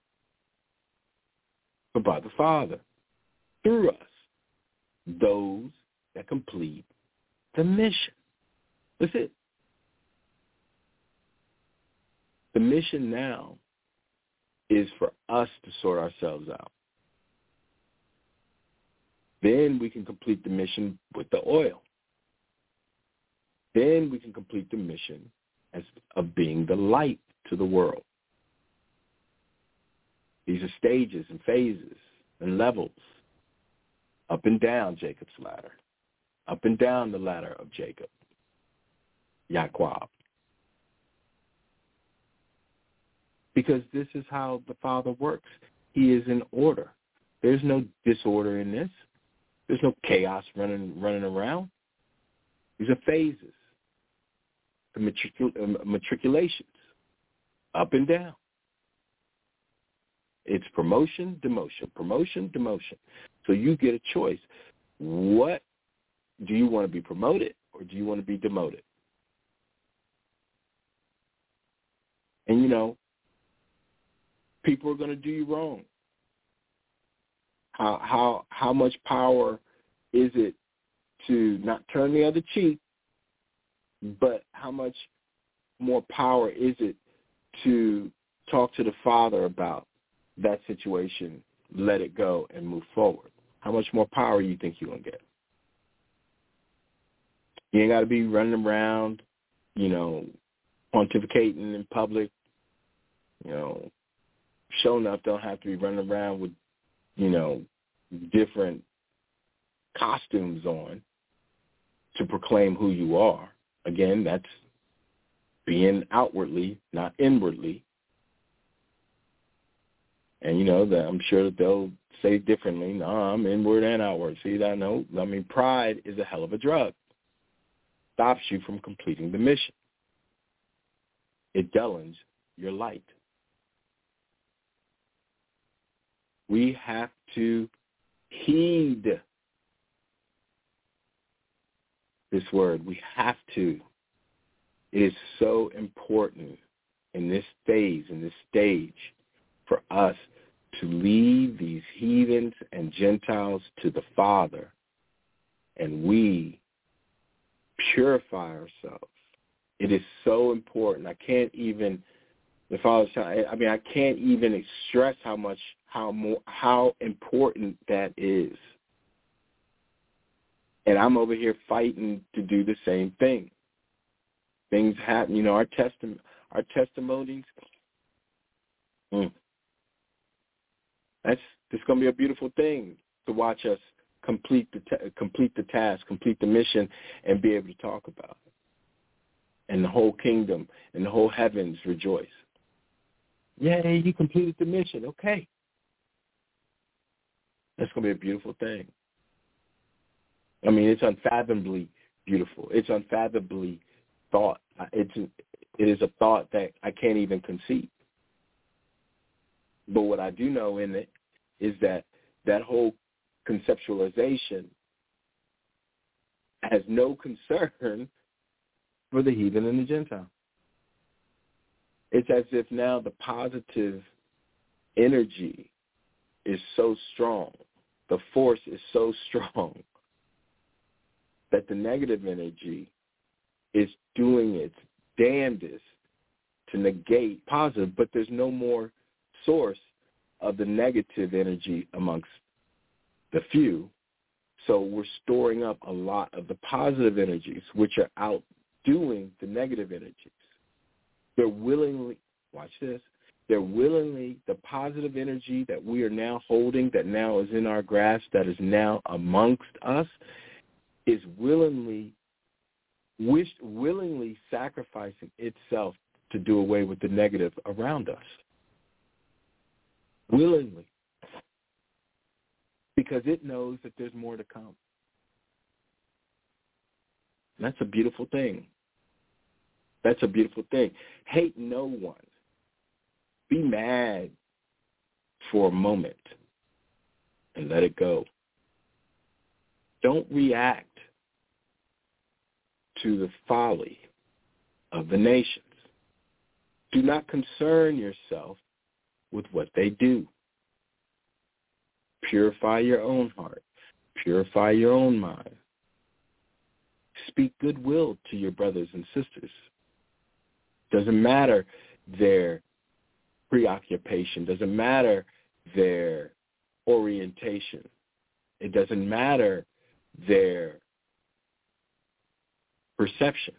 but by the Father, through us, those that complete the mission. That's it. The mission now is for us to sort ourselves out. Then we can complete the mission with the oil. Then we can complete the mission as of being the light to the world. These are stages and phases and levels, up and down Jacob's ladder, up and down the ladder of Jacob, Yaquab. Because this is how the Father works. He is in order. There's no disorder in this. There's no chaos running running around. These are phases, the matricul- matriculations, up and down. It's promotion, demotion, promotion, demotion. So you get a choice. What do you want to be promoted, or do you want to be demoted? And, you know, people are going to do you wrong. How how how much power is it to not turn the other cheek, but how much more power is it to talk to the Father about that situation, let it go, and move forward? How much more power you think you're going to get? You ain't got to be running around, you know, pontificating in public. You know, sure enough, don't have to be running around with, you know, different costumes on to proclaim who you are. Again, that's being outwardly, not inwardly. And, you know, that I'm sure that they'll say differently. No, I'm inward and outward. See, that? No, I mean, pride is a hell of a drug. Stops you from completing the mission. It dullens your light. We have to heed this word. We have to. It is so important in this phase, in this stage, for us to lead these heathens and Gentiles to the Father, and we purify ourselves. It is so important. I can't even, the Father's telling, I mean, I can't even stress how much, how more, how important that is. And I'm over here fighting to do the same thing. Things happen, you know, our testament, our testimonies. Mm, that's it's going to be a beautiful thing to watch us complete the ta- complete the task, complete the mission, and be able to talk about it. And the whole kingdom and the whole heavens rejoice. Yay, you completed the mission. Okay. That's going to be a beautiful thing. I mean, it's unfathomably beautiful. It's unfathomably thought. It's it is a thought that I can't even conceive. But what I do know in it is that that whole conceptualization has no concern for the heathen and the Gentile. It's as if now the positive energy is so strong, the force is so strong, that the negative energy is doing its damnedest to negate positive, but there's no more source of the negative energy amongst the few, So we're storing up a lot of the positive energies, which are outdoing the negative energies. They're willingly, watch this, they're willingly, the positive energy that we are now holding, that now is in our grasp, that is now amongst us, is willingly, wish, willingly sacrificing itself to do away with the negative around us. Willingly. Because it knows that there's more to come. And that's a beautiful thing. That's a beautiful thing. Hate no one. Be mad for a moment and let it go. Don't react to the folly of the nations. Do not concern yourself with what they do. Purify your own heart. Purify your own mind. Speak goodwill to your brothers and sisters. Doesn't matter their preoccupation. Doesn't matter their orientation. It doesn't matter their perception.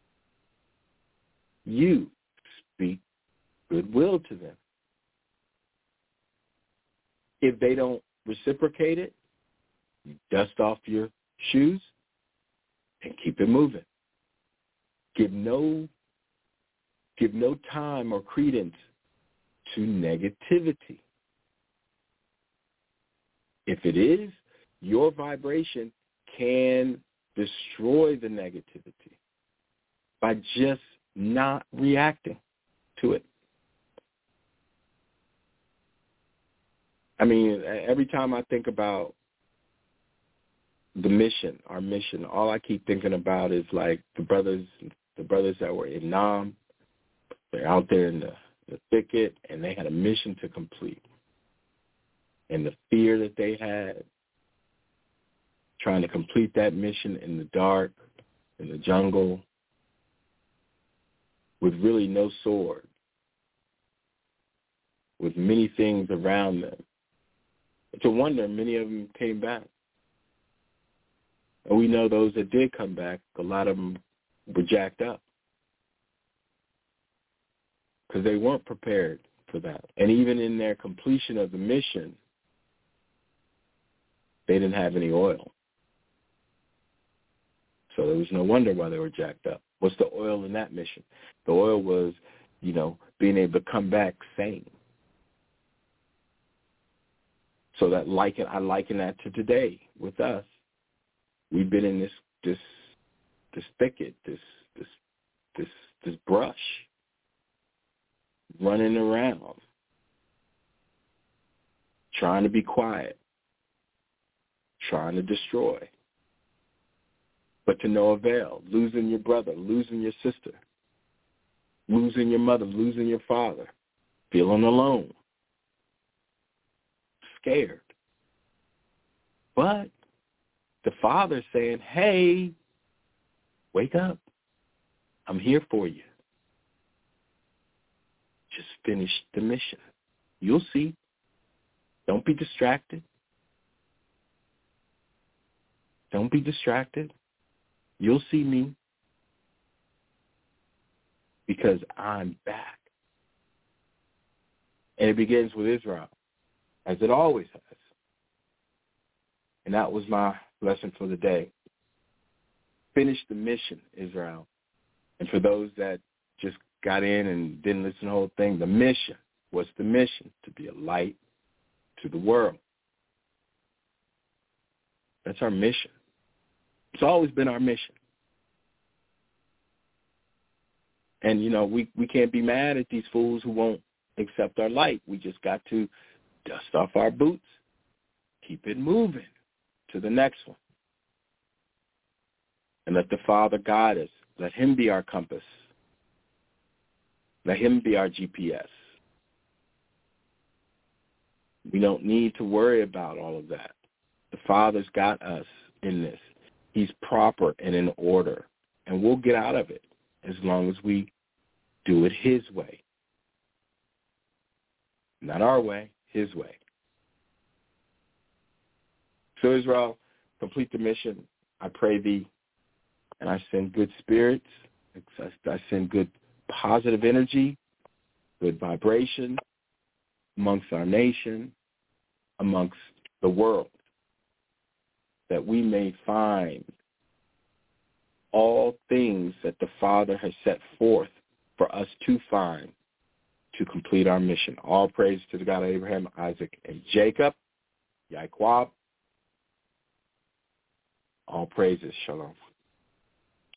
You speak goodwill to them. If they don't reciprocate it, you dust off your shoes and keep it moving. Give no, give no time or credence to negativity. If it is, your vibration can destroy the negativity by just not reacting to it. I mean, every time I think about the mission, our mission, all I keep thinking about is like the brothers, the brothers that were in Nam. They're out there in the, the thicket, and they had a mission to complete. And the fear that they had, trying to complete that mission in the dark, in the jungle, with really no sword, with many things around them. It's a wonder many of them came back. And we know those that did come back, a lot of them were jacked up because they weren't prepared for that. And even in their completion of the mission, they didn't have any oil. So there was no wonder why they were jacked up. What's the oil in that mission? The oil was, you know, being able to come back sane. So that liken, I liken that to today with us. We've been in this this this thicket, this this this this brush, running around, trying to be quiet, trying to destroy, but to no avail, losing your brother, losing your sister, losing your mother, losing your father, feeling alone, scared. But the Father's saying, hey, wake up. I'm here for you. Just finish the mission. You'll see. Don't be distracted. Don't be distracted. You'll see me because I'm back. And it begins with Israel, as it always has. And that was my lesson for the day. Finish the mission, Israel. And for those that just got in and didn't listen to the whole thing, the mission, what's the mission? To be a light to the world. That's our mission. It's always been our mission. And, you know, we, we can't be mad at these fools who won't accept our light. We just got to dust off our boots, keep it moving to the next one. And let the Father guide us. Let him be our compass. Let him be our G P S. We don't need to worry about all of that. The Father's got us in this. He's proper and in order. And we'll get out of it as long as we do it his way. Not our way, his way. So Israel, complete the mission. I pray thee, and I send good spirits. I send good positive energy, good vibration amongst our nation, amongst the world, that we may find all things that the Father has set forth for us to find to complete our mission. All praise to the God of Abraham, Isaac, and Jacob. Yaquab. All praises. Shalom.